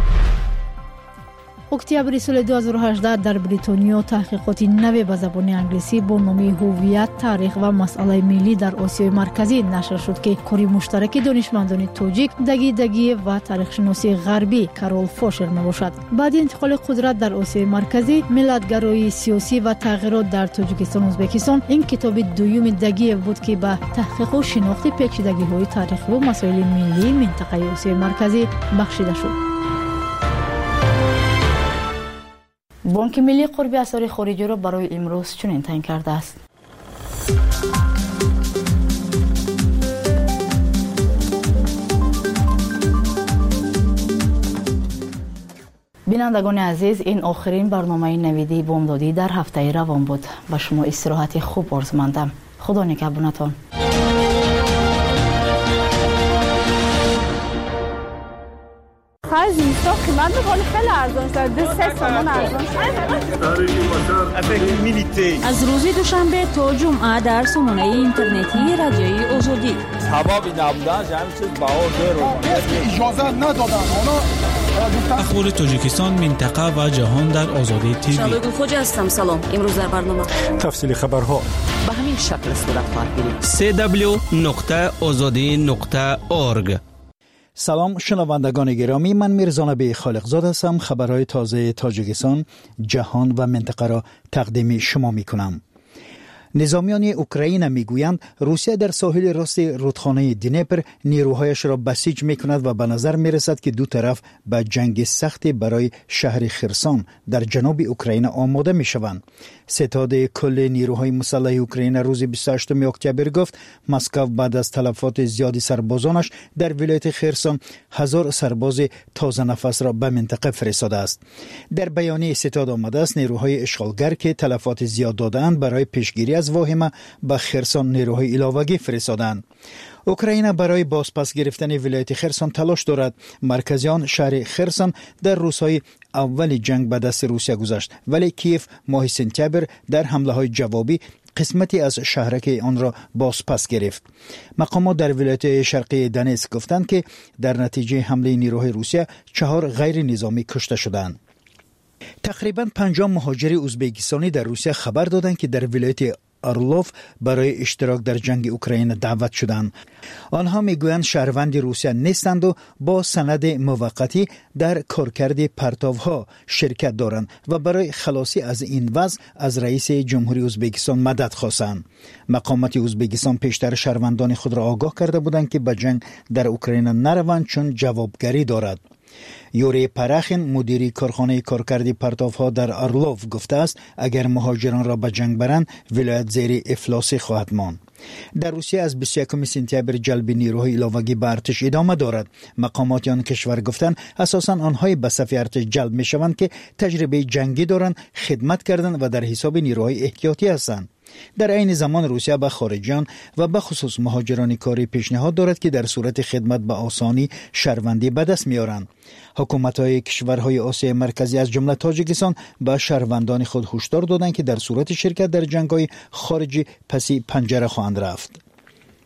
октябри соли 2018 дар Бритониё таҳқиқоти наве ба забони англисӣ бо номи ҳуввият, таърих ва масъалаи миллӣ дар Осиёи марказӣ нашр шуд, ки кори муштараки донишмандони тоҷик Даги Дагиев ва таърихшиноси ғарбӣ Карол Фошер мебошад. баъди интиқоли қудрат дар Осиёи марказӣ, миллатгароии сиёсӣ ва тағйирот дар Тоҷикистон Ӯзбекистон, ин китоби дуюми Дагиев буд, ки ба таҳқиқу шинохти печидагиҳои таърихиву масоили миллии минтақаи Осиёи марказӣ бахшида шуд. бонки миллӣ қурби асъори хориҷиро барои имрӯз чунин таъин кардааст. бинандагони азиз, ин охирин барномаи навидии бомдодӣ дар ҳафтаи равон буд. ба шумо истироҳати хуб орзумандам. худо нигҳбонатон. زیستا قیمت می‌کنه خیلی ارزان شد. 2 تومان ارزان شد. از روز دوشنبه تا جمعه در سامانه اینترنتی رادیوی آزادی. سبب نبودن همین چیز بهار رو اجازه ندادن. اخبار تاجیکستان، منطقه و جهان در آزادی تیوی. شبگون خوج هستم. سلام. امروز در برنامه تفصیل خبرها به همین شکل صورت خواهد گرفت. www.azadi.org. سلام شنوندگان گرامی، من میرزانبی خالقزاد هستم. خبرهای تازه تاجیکستان، جهان و منطقه را تقدیم شما میکنم. نظامیان اوکراین میگویند روسیه در ساحل راست رودخانه دنیپر نیروهایش را بسیج میکند و به نظر میرسد که دو طرف به جنگ سختی برای شهر خرسان در جنوب اوکراین آماده میشوند. ستاد کل نیروهای مسلح اوکراین روز 28 اکتبر گفت مسکو بعد از تلفات زیادی سربازانش در ولایت خرسان 1000 سرباز تازه نفس را به منطقه فرستاده است. در بیانیه ستاد آمده است نیروهای اشغالگر که تلفات زیاد دادند برای پیشگیری از واهمه به خرسان نیروهای علاوگی فرستادند. اوکراین برای بازپس گرفتن ولایت خرسان تلاش دارد. مرکزیان شهر خرسان در روزهای اول جنگ به دست روسیه گذاشت، ولی کیف ماه سپتامبر در حمله‌های جوابی قسمتی از شهرک آن را بازپس گرفت. مقامات در ولایت شرقی دنیتسک گفتند که در نتیجه حمله نیروهای روسیه 4 غیر نظامی کشته شدند. تقریباً 50 مهاجر ازبکستانی در روسیه خبر دادند که در ولایت آرلوف برای اشتراک در جنگ اوکراین دعوت شدند. آنها میگویند شهروند روسیه نیستند و با سند موقتی در کارکرد پرتاوها شرکت دارند و برای خلاصی از این وضع از رئیس جمهوری ازبکستان مدد خواستند. مقامات ازبکستان پیشتر شهروندان خود را آگاه کرده بودند که به جنگ در اوکراین نروند چون جوابگری دارد. یوری پراخین مدیری کارخانه کارکردی پرتافها در آرلوف گفته است اگر مهاجران را به جنگ برند ولایت زیر افلاسی خواهد ماند. در روسیه از 21 سپتامبر جلب نیروهای علاوگی به ارتش ادامه دارد. مقامات آن کشور گفتند اساساً آنهای به صف ارتش جلب میشوند که تجربه جنگی دارند، خدمت کردند و در حساب نیروهای احتیاطی هستند. در عین زمان روسیه به خارجیان و به خصوص مهاجران کاری پیشنهاد دارد که در صورت خدمت به آسانی شهروندی به دست میارند. حکومت‌های کشورهای آسیای مرکزی از جمله تاجیکستان به شهروندان خود هشدار دادند که در صورت شرکت در جنگ‌های خارجی پسی پنجره خواهند رفت.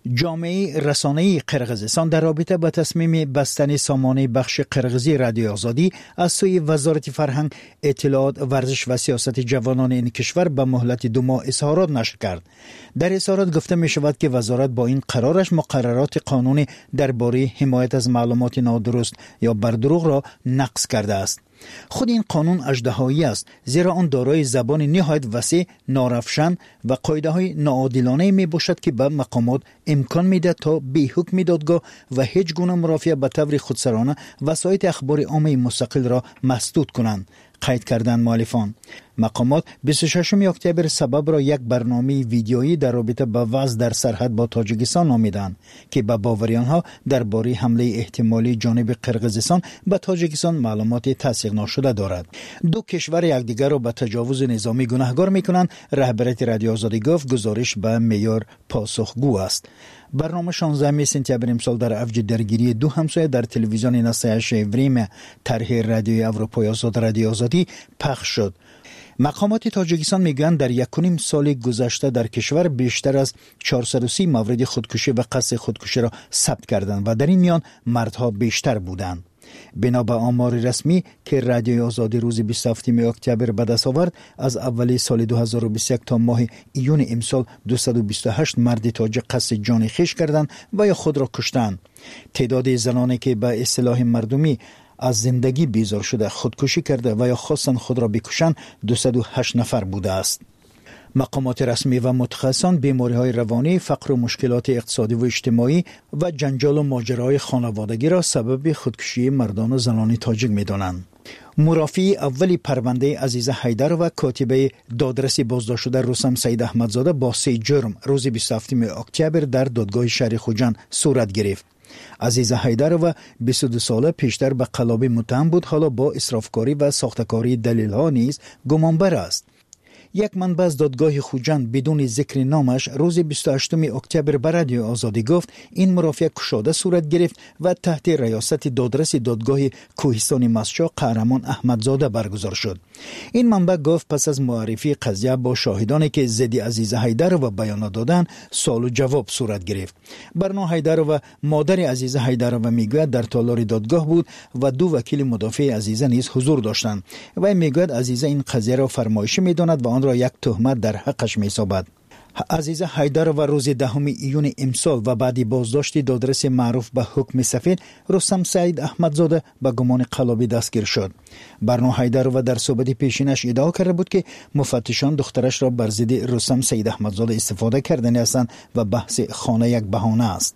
جامعه رسانه‌ای قرقیزستان در رابطه با تصمیم بستن سامانه بخش قرقیزی رادیو آزادی از سوی وزارت فرهنگ، اطلاعات، ورزش و سیاست جوانان این کشور به مهلت 2 ماه اظهارات نشر کرد. در اظهارات گفته می شود که وزارت با این قرارش مقررات قانونی درباره حمایت از معلومات نادرست یا بر دروغ را نقض کرده است. خود این قانون اژدهایی است، زیرا آن دارای زبان نهایت وسیع، نارفشن و قاعده‌های ناعادلانه می باشد که به مقامات امکان میده تا بی حکم دادگاه و هیچ گونه مرافعه به طور خودسرانه وسایط اخبار عامه مستقل را مسدود کنند. قید کردن مؤلفان. مقامات 26 اکتبر سبب را یک برنامه ویدیویی در رابطه با وضع در سرحد با تاجیکستان نامیدند که به باوری آنها درباره حمله احتمالی جانب قرقیزستان به تاجیکستان معلومات تصدیق نشده دارد. 2 کشور یکدیگر را به تجاوز نظامی گناهکار می‌کنند. رهبریت رادیو آزادی گفت گزارش به معیار پاسخگو است. برنامه 16 سپتامبر امسال در اوج درگیری 2 همسایه در تلویزیون نسایش وریم طرح رادیوی اروپای آزاد رادیو آزادی پخش شد. مقامات تاجیکستان میگویند در 1.5 سال گذشته در کشور بیشتر از 430 مورد خودکشی و قصد خودکشی را ثبت کردند و در این میان مردها بیشتر بودند. بنا به آمار رسمی که رادیوی آزادی روز 27 اکتبر به دست آورد، از اول سال 2021 تا ماه ایون امسال 228 مرد تاجیک قصد جان خویش کردند و یا خود را کشتند. تعداد زنانی که به اصطلاح مردمی از زندگی بیزار شده خودکشی کرده و یا خواستند خود را بکشند 208 نفر بوده است. مقامات رسمی و متخصصان بیماری‌های روانی، فقر و مشکلات اقتصادی و اجتماعی و جنجال و ماجراهای خانوادگی را سبب خودکشی مردان و زنان تاجیک می‌دانند. مرافعی اولی پرونده عزیزه حیدر و کاتبه دادرسی بازداشت شده رستم سعید احمدزاده با 3 جرم روز 27 اکتبر در دادگاه شهر خوجند صورت گرفت. عزیزه حیدر و 22 ساله پیشتر به قلابی متهم بود، حالا با اسرافکاری و ساختکاری دلیل‌ها نیز گمانبر است. یک منبع از دادگاه خوجند بدون ذکر نامش روز 28 اکتبر به رادیو آزادی گفت این مرافعه کشاده صورت گرفت و تحت ریاست دادرس دادگاه کوهستان مسجد قهرمان احمدزاده برگزار شد. این منبع گفت پس از معرفی قضیه با شاهدانی که ضد عزیزه حیدر و بیان دادن سوال و جواب صورت گرفت. برنا حیدر و مادر عزیزه حیدر و میگوید در تالار دادگاه بود و 2 وکیل مدافع عزیزه نیز حضور داشتند و میگوید عزیزه این قضیه را فرمایشی میداند و آن را یک تهمت در حقش می‌سازد. عزیزه حیدر و روز 10 ایون امسال و بعد بازداشت دادرس معروف به حکم سفید رستم سعید احمدزاده به گمان قلابی دستگیر شد. برنا حیدر و در صحبت پیشینش ادعا کرده بود که مفتشان دخترش را بر ضد رستم سعید احمدزاده استفاده کردن هستند و بحث خانه یک بهانه است.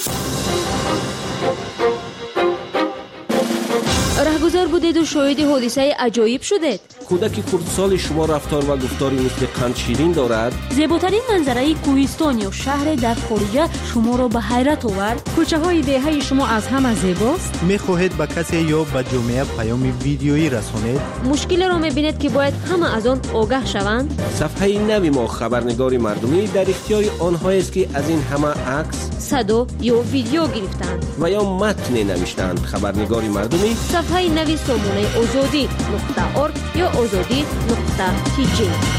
رهگذر بودید و شاهد حادثه عجایب شدید. کودک کردسال شما رفتار و گفتاری مثل قند شیرین دارد. زیباترین منظره کوهستان یا شهر در خارج شما را به حیرت آورد. کوچه های دهه شما از همه زیباست. میخواهید به کسی یا به جامعه پیام ویدیویی رسانید؟ مشکل را میبینید که باید همه از آن آگاه شوند. صفحه نوی ما خبرنگار مردمی در اختیار آنها است که از این همه عکس، صدا یا ویدیو گرفتند و یا متن نوشتند. خبرنگار مردمی صفحه نوی سامانه azadi.org یا azadi.tg.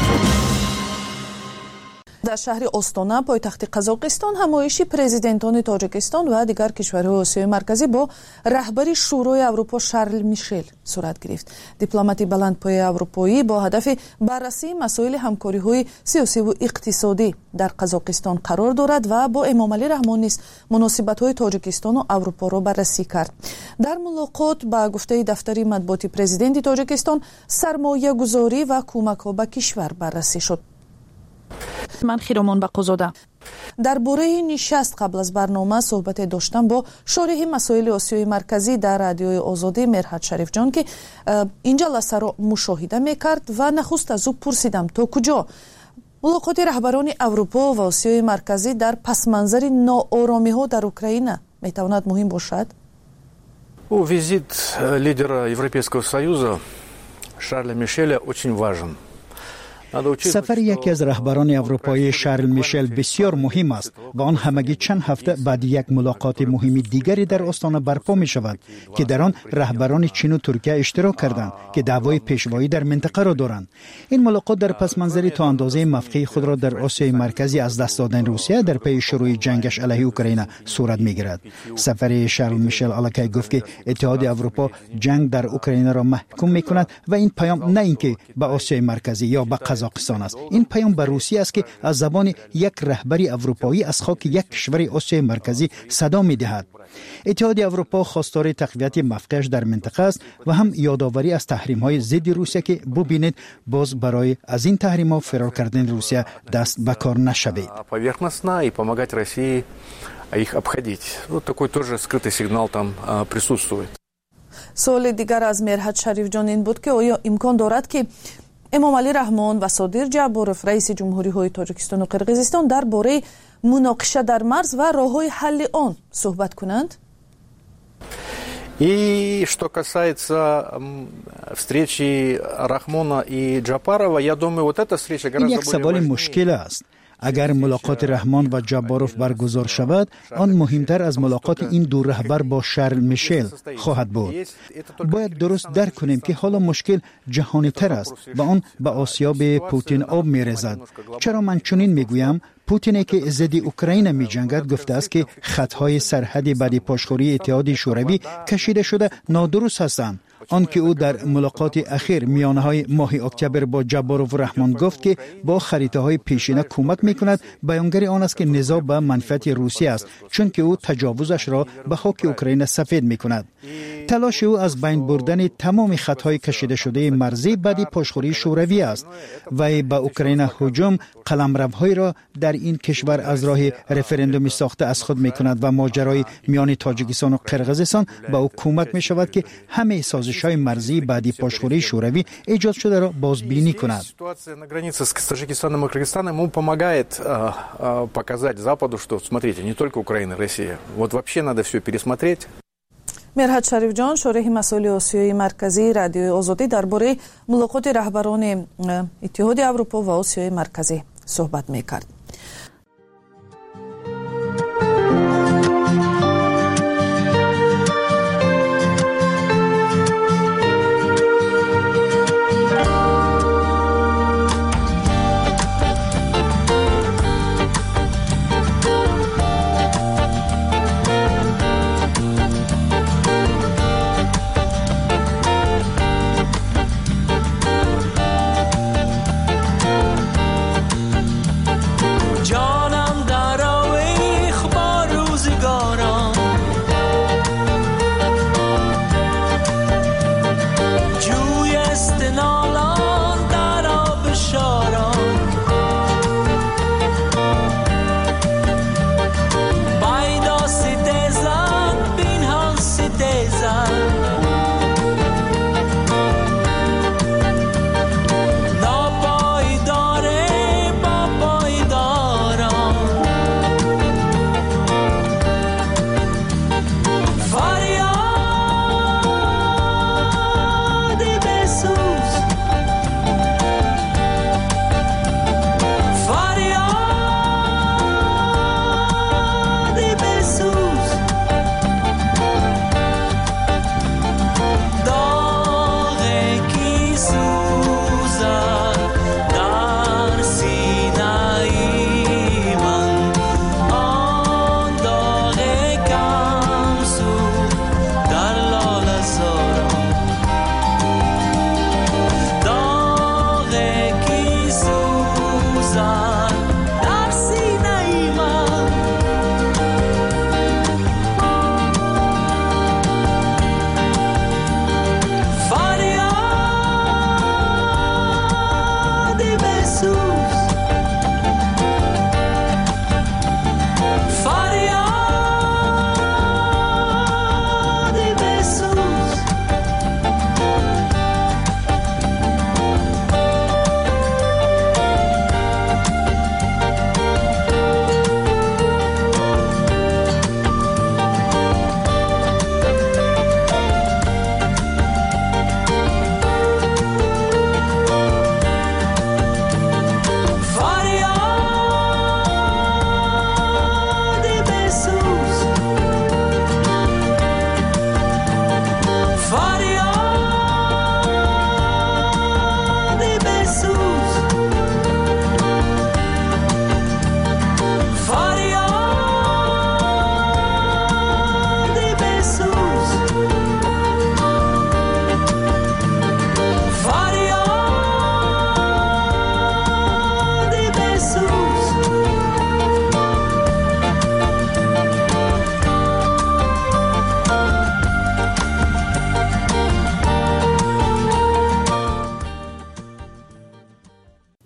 در شهر استانا پایتخت قزاقستان همایشی پرزیدنتان تاجیکستان و دیگر کشورهای آسیای مرکزی با رهبری شورای اروپا شارل میشل صورت گرفت. دیپلمات بلندپایه اروپایی با هدف بررسی مسائل همکاری‌های سیاسی و اقتصادی در قزاقستان قرار دارد و با امامعلی رحمان نیز مناسبت‌های تاجیکستان و اروپا را بررسی کرد. در ملاقات با گفته دفتر مطبوعاتی پرزیدنت تاجیکستان سرمایه‌گذاری و کمک‌ها به کشور بررسی شد. من خیرامان بقوزاده در باره نشست قبل از برنامه صحبت داشتم با شارح مسائل آسیای مرکزی در رادیوی آزادی مرحت شریف جان که اینجا لحظه را مشاهده میکرد و نخست از او پرسیدم تا کجا ملاقات رهبران اروپا و آسیای مرکزی در پس منظر ناآرامی ها در اوکراین میتواند مهم باشد. Визит лидера Европейского Союза Шарля Мишеля очень важен. سفر یکی از رهبران اروپایی شارل میشل بسیار مهم است و آن همگی چند هفته بعد یک ملاقات مهم دیگری در آستانه برپا می شود که در آن رهبران چین و ترکیه اشتراک کردند که دعوای پیشوایی در منطقه را دارند. این ملاقات در پس منظری تا اندازه موقع خود را در آسیای مرکزی از دست دادن روسیه در پی شروع جنگش علیه اوکراین صورت میگیرد. سفر شارل میشل الکی گفت که اتحاد اروپا جنگ در اوکراین را محکوم میکند و این پیام نه اینکه به آسیای مرکزی یا به قزاقستان است، این پیام به روسیه است که از زبان یک رهبری اروپایی از خاک یک کشور آسیای مرکزی صدا میدهد. اتحاد اروپا خواستار تقویت موقعش در منطقه است و هم یادآوری از تحریم‌های ضد روسیه که ببینید باز برای از این تحریم‌ها فرار کردن روسیه دست به کار نشود. سوال دیگر از مرحت شریف جان این بود که آیا امکان دارد که امامعلی رحمان و صادر جعبورов رئیس جمهوری‌های تاجیکستان و قرقیزستان درباره مناقشه در مرز و راه‌های حل آن صحبت کنند؟ И что касается встречи Рахмона и Джапарова, я думаю, вот эта встреча гораздо более важная. این یک سوال مشکل است. اگر ملاقات رحمان و جاباروف برگزار شود، آن مهمتر از ملاقات این دو رهبر با شارل میشل خواهد بود. باید درست درک کنیم که حالا مشکل جهانی تر است و آن به آسیا به پوتین آب می‌ریزد. چرا من چنین میگویم؟ پوتینی که ضد اوکراین می‌جنگد گفته است که خطهای سرحدی بعد پاشخوری اتحاد شوروی کشیده شده نادرست هستند. آنکه او در ملاقات اخیر میانه‌های ماه اکتبر با جاباروف و رحمان گفت که با خریطه‌های پیشینه کمک می‌کند، بیانگر آن است که نزاع به منفعت روسیه است، چون که او تجاوزش را به خاک اوکراین سفید می‌کند. تلاش او از بین بردن تمام خطهای کشیده شده مرزی بعد پاشخوری شوروی است و به اوکراین هجوم قلمروهای را در این کشور از راه رفراندومی ساخته از خود می‌کند و ماجرای میان تاجیکستان و قرقیزستان به او کمک می‌شود که همه سازش‌های مرزی بعد پاشخوری شوروی ایجاد شده را بازبینی کند. Ситуация на границе с Таджикистаном и Кыргызстаном ему помогает показать Западу, что смотрите, не только Украина, Россия. Вот вообще надо все пересмотреть. مرحت شریف جان شارح مسائل آسیای مرکزی رادیوی آزادی درباره ملاقات رهبران اتحاد اروپا و آسیای مرکزی صحبت می‌کرد.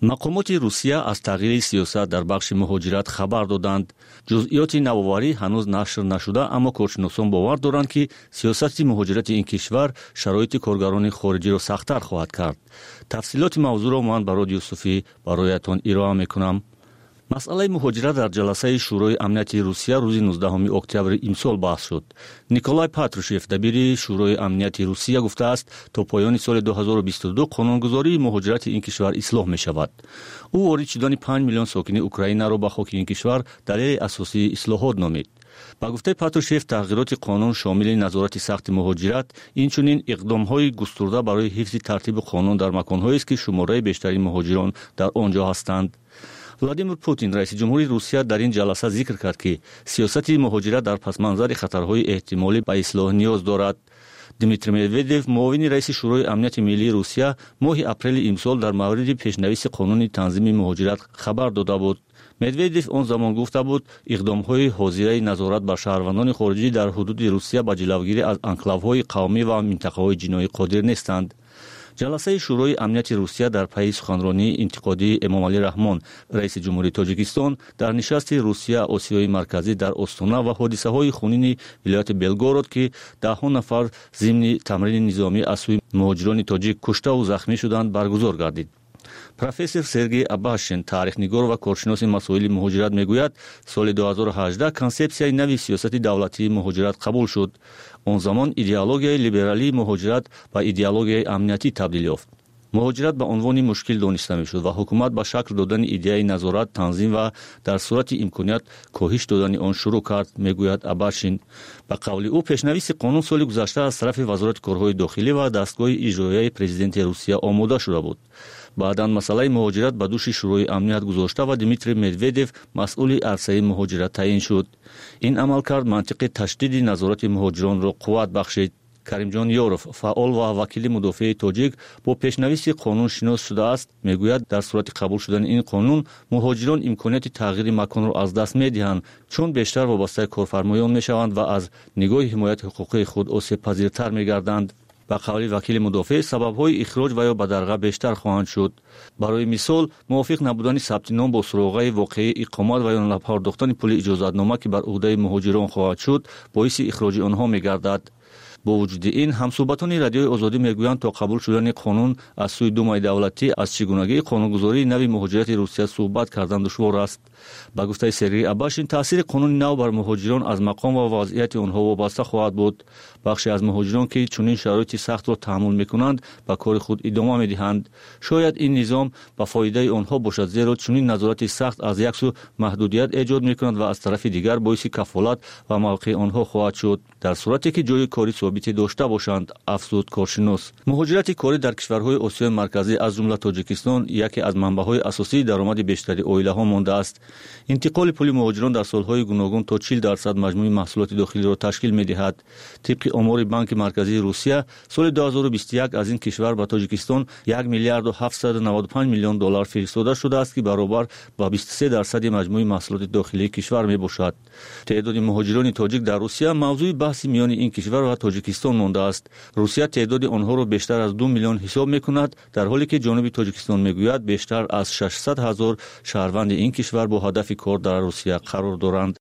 مقامات روسیه از تغییر سیاست در بخش مهاجرت خبر دادند. جزئیات نوآوری هنوز نشر نشده، اما کارشناسان باور دارند که سیاست مهاجرت این کشور شرایط کارگران خارجی را سخت‌تر خواهد کرد. تفصیلات موضوع را من برای یوسفی برایتان ارائه می‌کنم. مسئله مهاجرت در جلسه شورای امنیتی روسیه روز 19 اکتبر امسال بحث شد. نیکولای پاتروشف دبیر شورای امنیتی روسیه گفته است تا پایان سال 2022 قانونگذاری مهاجرت این کشور اصلاح می شود. او وارد شدن 5 میلیون ساکن اوکراین را به خاک این کشور دلیل اساسی اصلاحات نامید. با گفته پاتروشف تغییرات قانون شامل نظارت سخت مهاجرت اینچنین اقدام‌های گسترده برای حفظ ترتیب قانون در مکان‌هایی است که شماره بیشتری مهاجران در آنجا هستند. ولادیمیر پوتین رئیس جمهوری روسیه در این جلسه ذکر کرد که سیاست مهاجرت در پس منظر خطرهای احتمالی به اصلاح نیاز دارد. دیمیتری مدودوف معاون رئیس شورای امنیت ملی روسیه ماه اپریل امسال در مورد پیشنویس قانون تنظیم مهاجرت خبر داده بود. مدودوف آن زمان گفته بود اقدام‌های حاضره نظارت بر شهروندان خارجی در حدود روسیه به جلوگیری از انکلاوهای قومی و منطقه‌های جنایی قادر نیستند. جلسه شورای امنیت روسیه در پی سخنرانی انتقادی امام علی رحمان رئیس جمهوری تاجیکستان در نشست روسیه آسیای مرکزی در استانا و حادثه‌های خونین ولایت بلگورود که ده نفر ضمن تمرین نظامی از سوی مهاجران تاجیک کشته و زخمی شدند برگزار گردید. پروفسور سرگئی اباشین تاریخ‌نگار و کارشناس مسائل مهاجرت میگوید سال 2018 کنسپسیای نوی سیاست دولتی مهاجرت قبول شد. آن زمان ایدئولوژی لیبرالی مهاجرت به ایدئولوژی امنیتی تبدیل یافت. مهاجرت به عنوان مشکل دانسته میشد و حکومت به شکل دادن ایده نظارت تنظیم و در صورت امکانیت کاهش دادن آن شروع کرد، میگوید اباشین. به قول او پیشنویس قانون سال گذشته از طرف وزارت کارهای داخلی و دستگاه اجرایی پرزیدنت روسیه آماده شده بود. بعداً مسئله مهاجرت به دوش شورای امنیت گذاشته و دیمیتری مدودوف مسئول عرصه مهاجرت تعیین شد. این عملکرد منطق تشدید نظارت مهاجران را قوت بخشید. کریمجان یوروف فعال و وکیل مدافع تاجیک با پیشنویس قانون شناس شده است. میگوید در صورت قبول شدن این قانون مهاجران امکانیت تغییر مکان را از دست میدهند، چون بیشتر وابسته کارفرمایان میشوند و از نگاه حمایت حقوقی خود آسیب پذیرتر میگردند. با قول وکیل مدافع سبب‌های اخراج و یا بدرقه بیشتر خواهند شد. برای مثال موافق نبودن ثبت نام با سراغ واقعی اقامت و یا نپرداختن پول اجازتنامه که بر عهده مهاجران خواهد شد باعث اخراج آنها میگردد. با وجود این همصحبتان رادیوی آزادی میگویند تا قبول شدن قانون از سوی دومای دولتی از چگونگی قانونگذاری نوی مهاجرت روسیه صحبت کردن دشوار است. با گفته سرگئی اباشین تاثیر قانون نو بر مهاجران از مقام و وضعیت آنها وابسته خواهد بود. بخشی از مهاجران که چنین شرایط سخت را تحمل میکنند به کار خود ادامه میدهند. شاید این نظام به فایده آنها باشد، زیرا چنین نظارت سخت از یک سو محدودیت ایجاد میکند و از طرف دیگر باعث کفالت و موقع آنها خواهد شد در صورتی که جای کاری ثابتی داشته باشند. افزود کارشناس. مهاجرت کاری در کشورهای آسیای مرکزی از جمله تاجیکستان یکی از منبع‌های اساسی درآمد بیشتری عائله‌ها مانده است. انتقال پول مهاجران در سالهای گوناگون تا 40% مجموع محصولات داخلی را تشکیل می‌دهد. طبق آمار بانک مرکزی روسیه سال 2021 از این کشور به تاجیکستان 1 میلیارد و 795 میلیون دلار فرستاده شده است که برابر با 23% مجموع محصولات داخلی کشور میباشد. تعداد مهاجران تاجیک در روسیه موضوع بحث میان این کشور و تاجیکستان مانده است. روسیه تعداد آنها را بیشتر از 2 میلیون حساب میکند، در حالی که جانب تاجیکستان میگوید بیشتر از 600,000 شهروند این کشور با هدف کار در روسیه قرار دارند.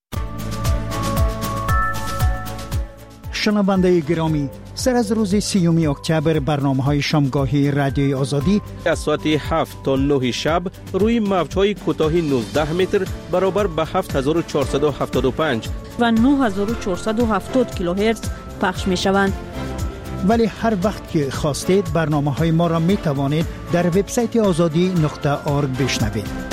شنونده گرامی، سر از روز 30 اکتبر برنامه‌های شامگاهی رادیوی آزادی از ساعت 7 تا 9 شب روی موج‌های کوتاه 19 متر برابر به 7475 و 9470 کیلوهرتز پخش می‌شوند. ولی هر وقت که خواستید برنامه‌های ما را می‌توانید در وبسایت azadi.org بشنوید.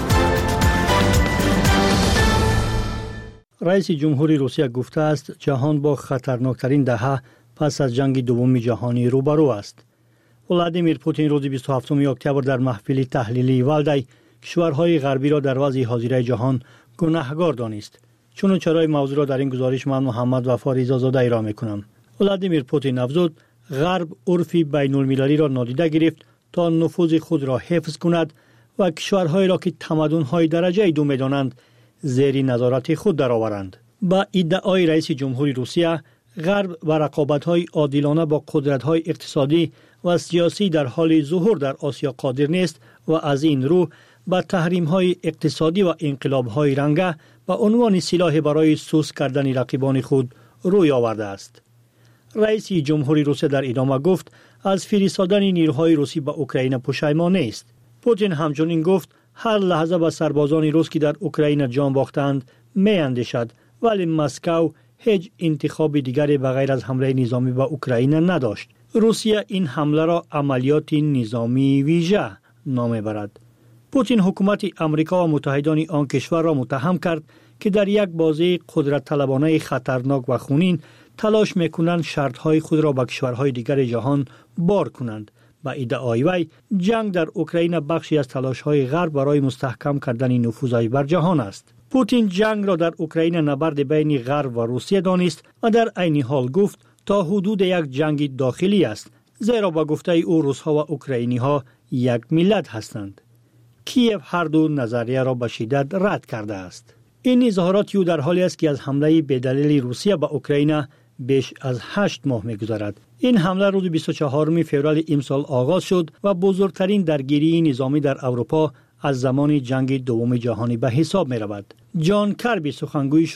رئیس جمهوری روسیه گفته است جهان با خطرناکترین دهه پس از جنگ دوم جهانی روبرو است. ولادیمیر پوتین روز 27 اکتبر در محفل تحلیلی والدی کشورهای غربی را در وضع حاضره جهان گناهکار دانست. چون چرای موضوع را در این گزارش من محمد وفا رضازاده ارائه می‌کنم. ولادیمیر پوتین افزود غرب عرفی بین‌المللی را نادیده گرفت تا نفوذ خود را حفظ کند و کشورهایی را که تمدن‌های درجه دو می‌دانند زیر نظارت خود درآورند. با ادعای رئیس جمهوری روسیه غرب و رقابت‌های عادلانه با قدرت‌های اقتصادی و سیاسی در حال ظهور در آسیا قادر نیست و از این رو به تحریم‌های اقتصادی و انقلاب‌های رنگه به عنوان سلاح برای سوس کردن رقیبان خود روی آورده است. رئیس جمهوری روسیه در ادامه گفت از فرستادن نیروهای روسی به اوکراین پشیمان نیست. پوتین همچنین گفت هر لحظه به سربازان روس که در اوکراین جان باختند می‌اندیشد، ولی مسکو هیچ انتخاب دیگری بغیر از حمله نظامی به اوکراین نداشت. روسیه این حمله را عملیات نظامی ویژه نام می‌برد. پوتین حکومت امریکا و متحدان آن کشور را متهم کرد که در یک بازی قدرت طلبانه خطرناک و خونین تلاش می‌کنند شرط‌های خود را به کشورهای دیگر جهان بار کنند. با ادعای وی جنگ در اوکراین بخشی از تلاش‌های غرب برای مستحکم کردن نفوذش بر جهان است. پوتین جنگ را در اوکراین نبرد بین غرب و روسیه دانست و در عین حال گفت تا حدود یک جنگ داخلی است، زیرا با گفته او روس‌ها و اوکراینی‌ها یک ملت هستند. کیف هر دو نظریه را به شدت رد کرده است. این اظهارات او در حالی است که از حمله بی‌دلیل روسیه به اوکراین بیش از 8 ماه می‌گذرد. این حمله روز 24 فوریه امسال آغاز شد و بزرگترین درگیری نظامی در اروپا از زمان جنگ دوم جهانی به حساب می‌رود. جان کربی سخنگوی